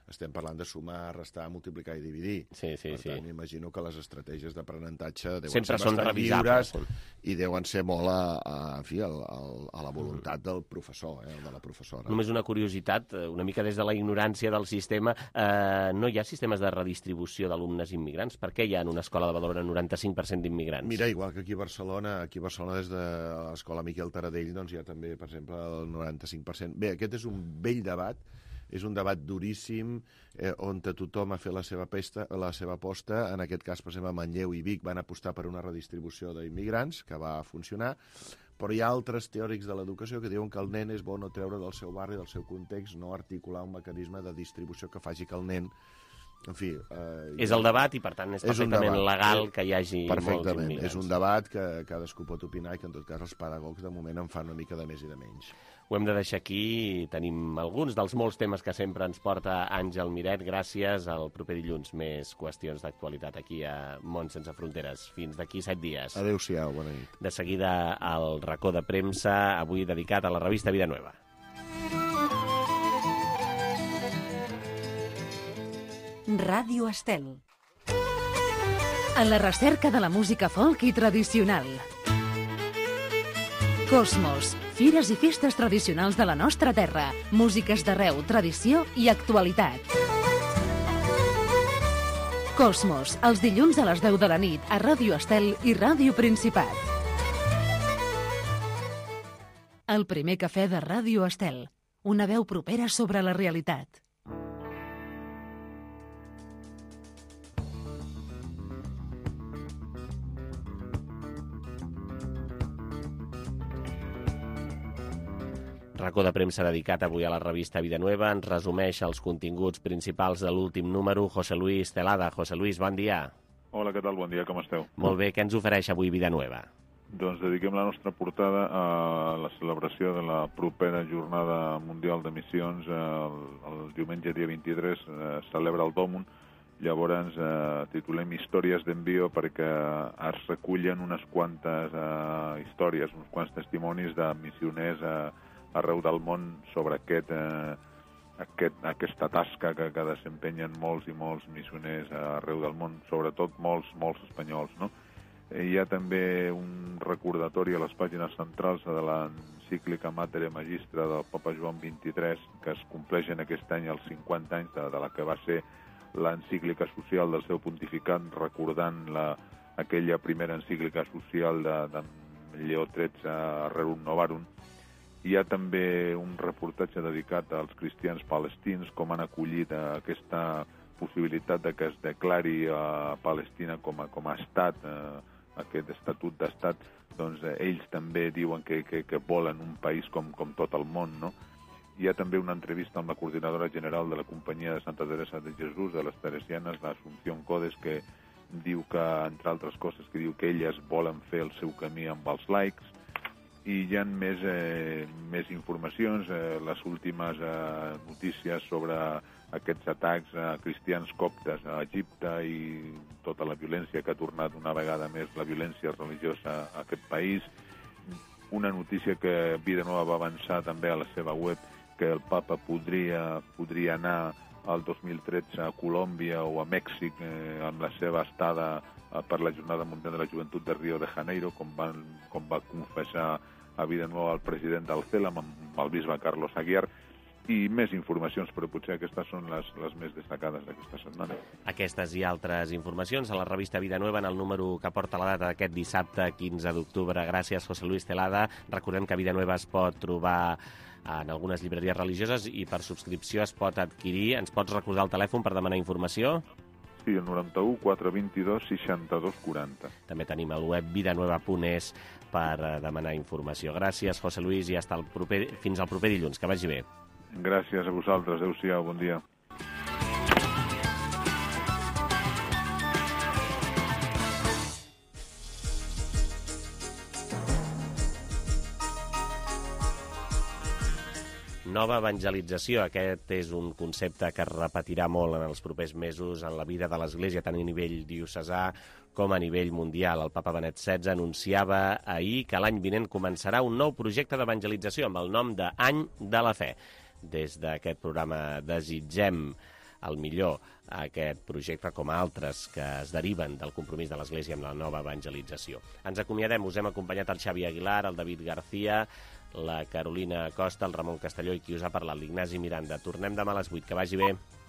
estem parlant de sumar, restar, multiplicar i dividir. Sí, sí, per sí. tant, imagino que les estratègies d'aprenentatge deuen sempre ser són bastant revisables lliures i deuen ser molt a, a, en fi, a, a, a la voluntat del professor, eh, de la professora. Només una curiositat, una mica des de la ignorància del sistema, eh, no hi ha sistemes de redistribució d'alumnes immigrants? Per què hi ha en una escola de Badalona noranta-cinc per cent d'immigrants? Mira, igual que aquí a Barcelona, aquí a Barcelona des de l'escola Miquel Taradell, doncs hi ha també, per exemple, el noranta-cinc per cent. Bé, aquest és un vell debat, és un debat duríssim, eh, on tothom ha fet la seva, pesta, la seva aposta. En aquest cas, per exemple, Manlleu i Vic van apostar per una redistribució d'immigrants, que va funcionar, però hi ha altres teòrics de l'educació que diuen que el nen és bo no treure del seu barri, del seu context, no articular un mecanisme de distribució que faci que el nen... En fi... Eh, és el debat i, per tant, és, és perfectament legal que hi hagi molts immigrants. Perfectament, és un debat que cadascú pot opinar i que, en tot cas, els pedagogs de moment en fan una mica de més i de menys. Ho hem de deixar aquí. Tenim alguns dels molts temes que sempre ens porta Àngel Miret. Gràcies. El proper dilluns més qüestions d'actualitat aquí a Món Sense Fronteres. Fins d'aquí set dies. Adéu-siau, bona nit. De seguida, el racó de premsa, avui dedicat a la revista Vida Nueva. Ràdio Estel. En la recerca de la música folk i tradicional. Cosmos, fires i festes tradicionals de la nostra terra, músiques d'arreu, tradició i actualitat. Cosmos, els dilluns a les deu de la nit a Ràdio Estel i Ràdio Principat. El primer cafè de Ràdio Estel, una veu propera sobre la realitat. Racó de premsa dedicat avui a la revista Vida Nueva ens resumeix els continguts principals de l'últim número. José Luis Celada. José Luis, bon dia. Hola, què tal? Bon dia, com esteu? Molt bé, què ens ofereix avui Vida Nueva? Doncs dediquem la nostra portada a la celebració de la propera Jornada Mundial de Missions. El, el diumenge, dia vint-i-tres, eh, celebra el Dòmun. Llavors eh, titulem Històries d'envio perquè es recullen unes quantes eh, històries, uns quants testimonis de missioners eh, arreu del món sobre aquest, eh, aquest, aquesta tasca que, que desempenyen molts i molts missioners arreu del món, sobretot molts, molts espanyols, no? Hi ha també un recordatori a les pàgines centrals de l'encíclica Mater Magistra del Papa Joan vint-i-tres, que es compleixen aquest any els cinquanta anys de, de la que va ser l'encíclica social del seu pontificat, recordant la, aquella primera encíclica social de, de Lleó tretze, Rerum Novarum. Hi ha també un reportatge dedicat als cristians palestins, com han acollit aquesta possibilitat de que es declari a Palestina com a, com a estat, eh, aquest estatut d'estat. Doncs eh, ells també diuen que, que, que volen un país com, com tot el món, no? Hi ha també una entrevista amb la coordinadora general de la Companyia de Santa Teresa de Jesús, de les Teresianes, l'Assumpción Codes, que diu que, entre altres coses, que diu que elles volen fer el seu camí amb els laics. I hi ha més, eh, més informacions, eh, les últimes eh, notícies sobre aquests atacs a cristians coptes a Egipte i tota la violència que ha tornat una vegada més la violència religiosa a aquest país. Una notícia que Vida Nova va avançar també a la seva web, que el papa podria, podria anar el dos mil tretze a Colòmbia o a Mèxic eh, amb la seva estada eh, per la Jornada Mundial de la Joventut de Rio de Janeiro, com, van, com va confessar a Vida Nova el president del CELAM, amb el bisbe Carlos Aguiar, i més informacions, però potser aquestes són les, les més destacades d'aquesta setmana. Aquestes i altres informacions a la revista Vida Nueva en el número que porta la data d'aquest dissabte, quinze d'octubre. Gràcies, José Luis Celada. Recordem que Vida Nueva es pot trobar en algunes llibreries religioses i per subscripció es pot adquirir. Ens pots recordar el telèfon per demanar informació? Sí, el noranta-u quatre vint-i-dos seixanta-dos quaranta. També tenim el web vidanueva punt es per demanar informació. Gràcies, José Luis, i hasta el proper, fins al proper dilluns. Que vagi bé. Gràcies a vosaltres. Adéu-siau, bon dia. Nova evangelització. Aquest és un concepte que es repetirà molt en els propers mesos en la vida de l'Església, tant a nivell diocesà com a nivell mundial. El papa Benet setze anunciava ahir que l'any vinent començarà un nou projecte d'evangelització amb el nom de Any de la Fe. Des d'aquest programa desitgem el millor a aquest projecte, com a altres que es deriven del compromís de l'Església amb la nova evangelització. Ens acomiadem, us hem acompanyat el Xavi Aguilar, el David García, la Carolina Costa, el Ramon Castelló i qui us ha parlat, l'Ignasi Miranda. Tornem demà a les vuit, que vagi bé.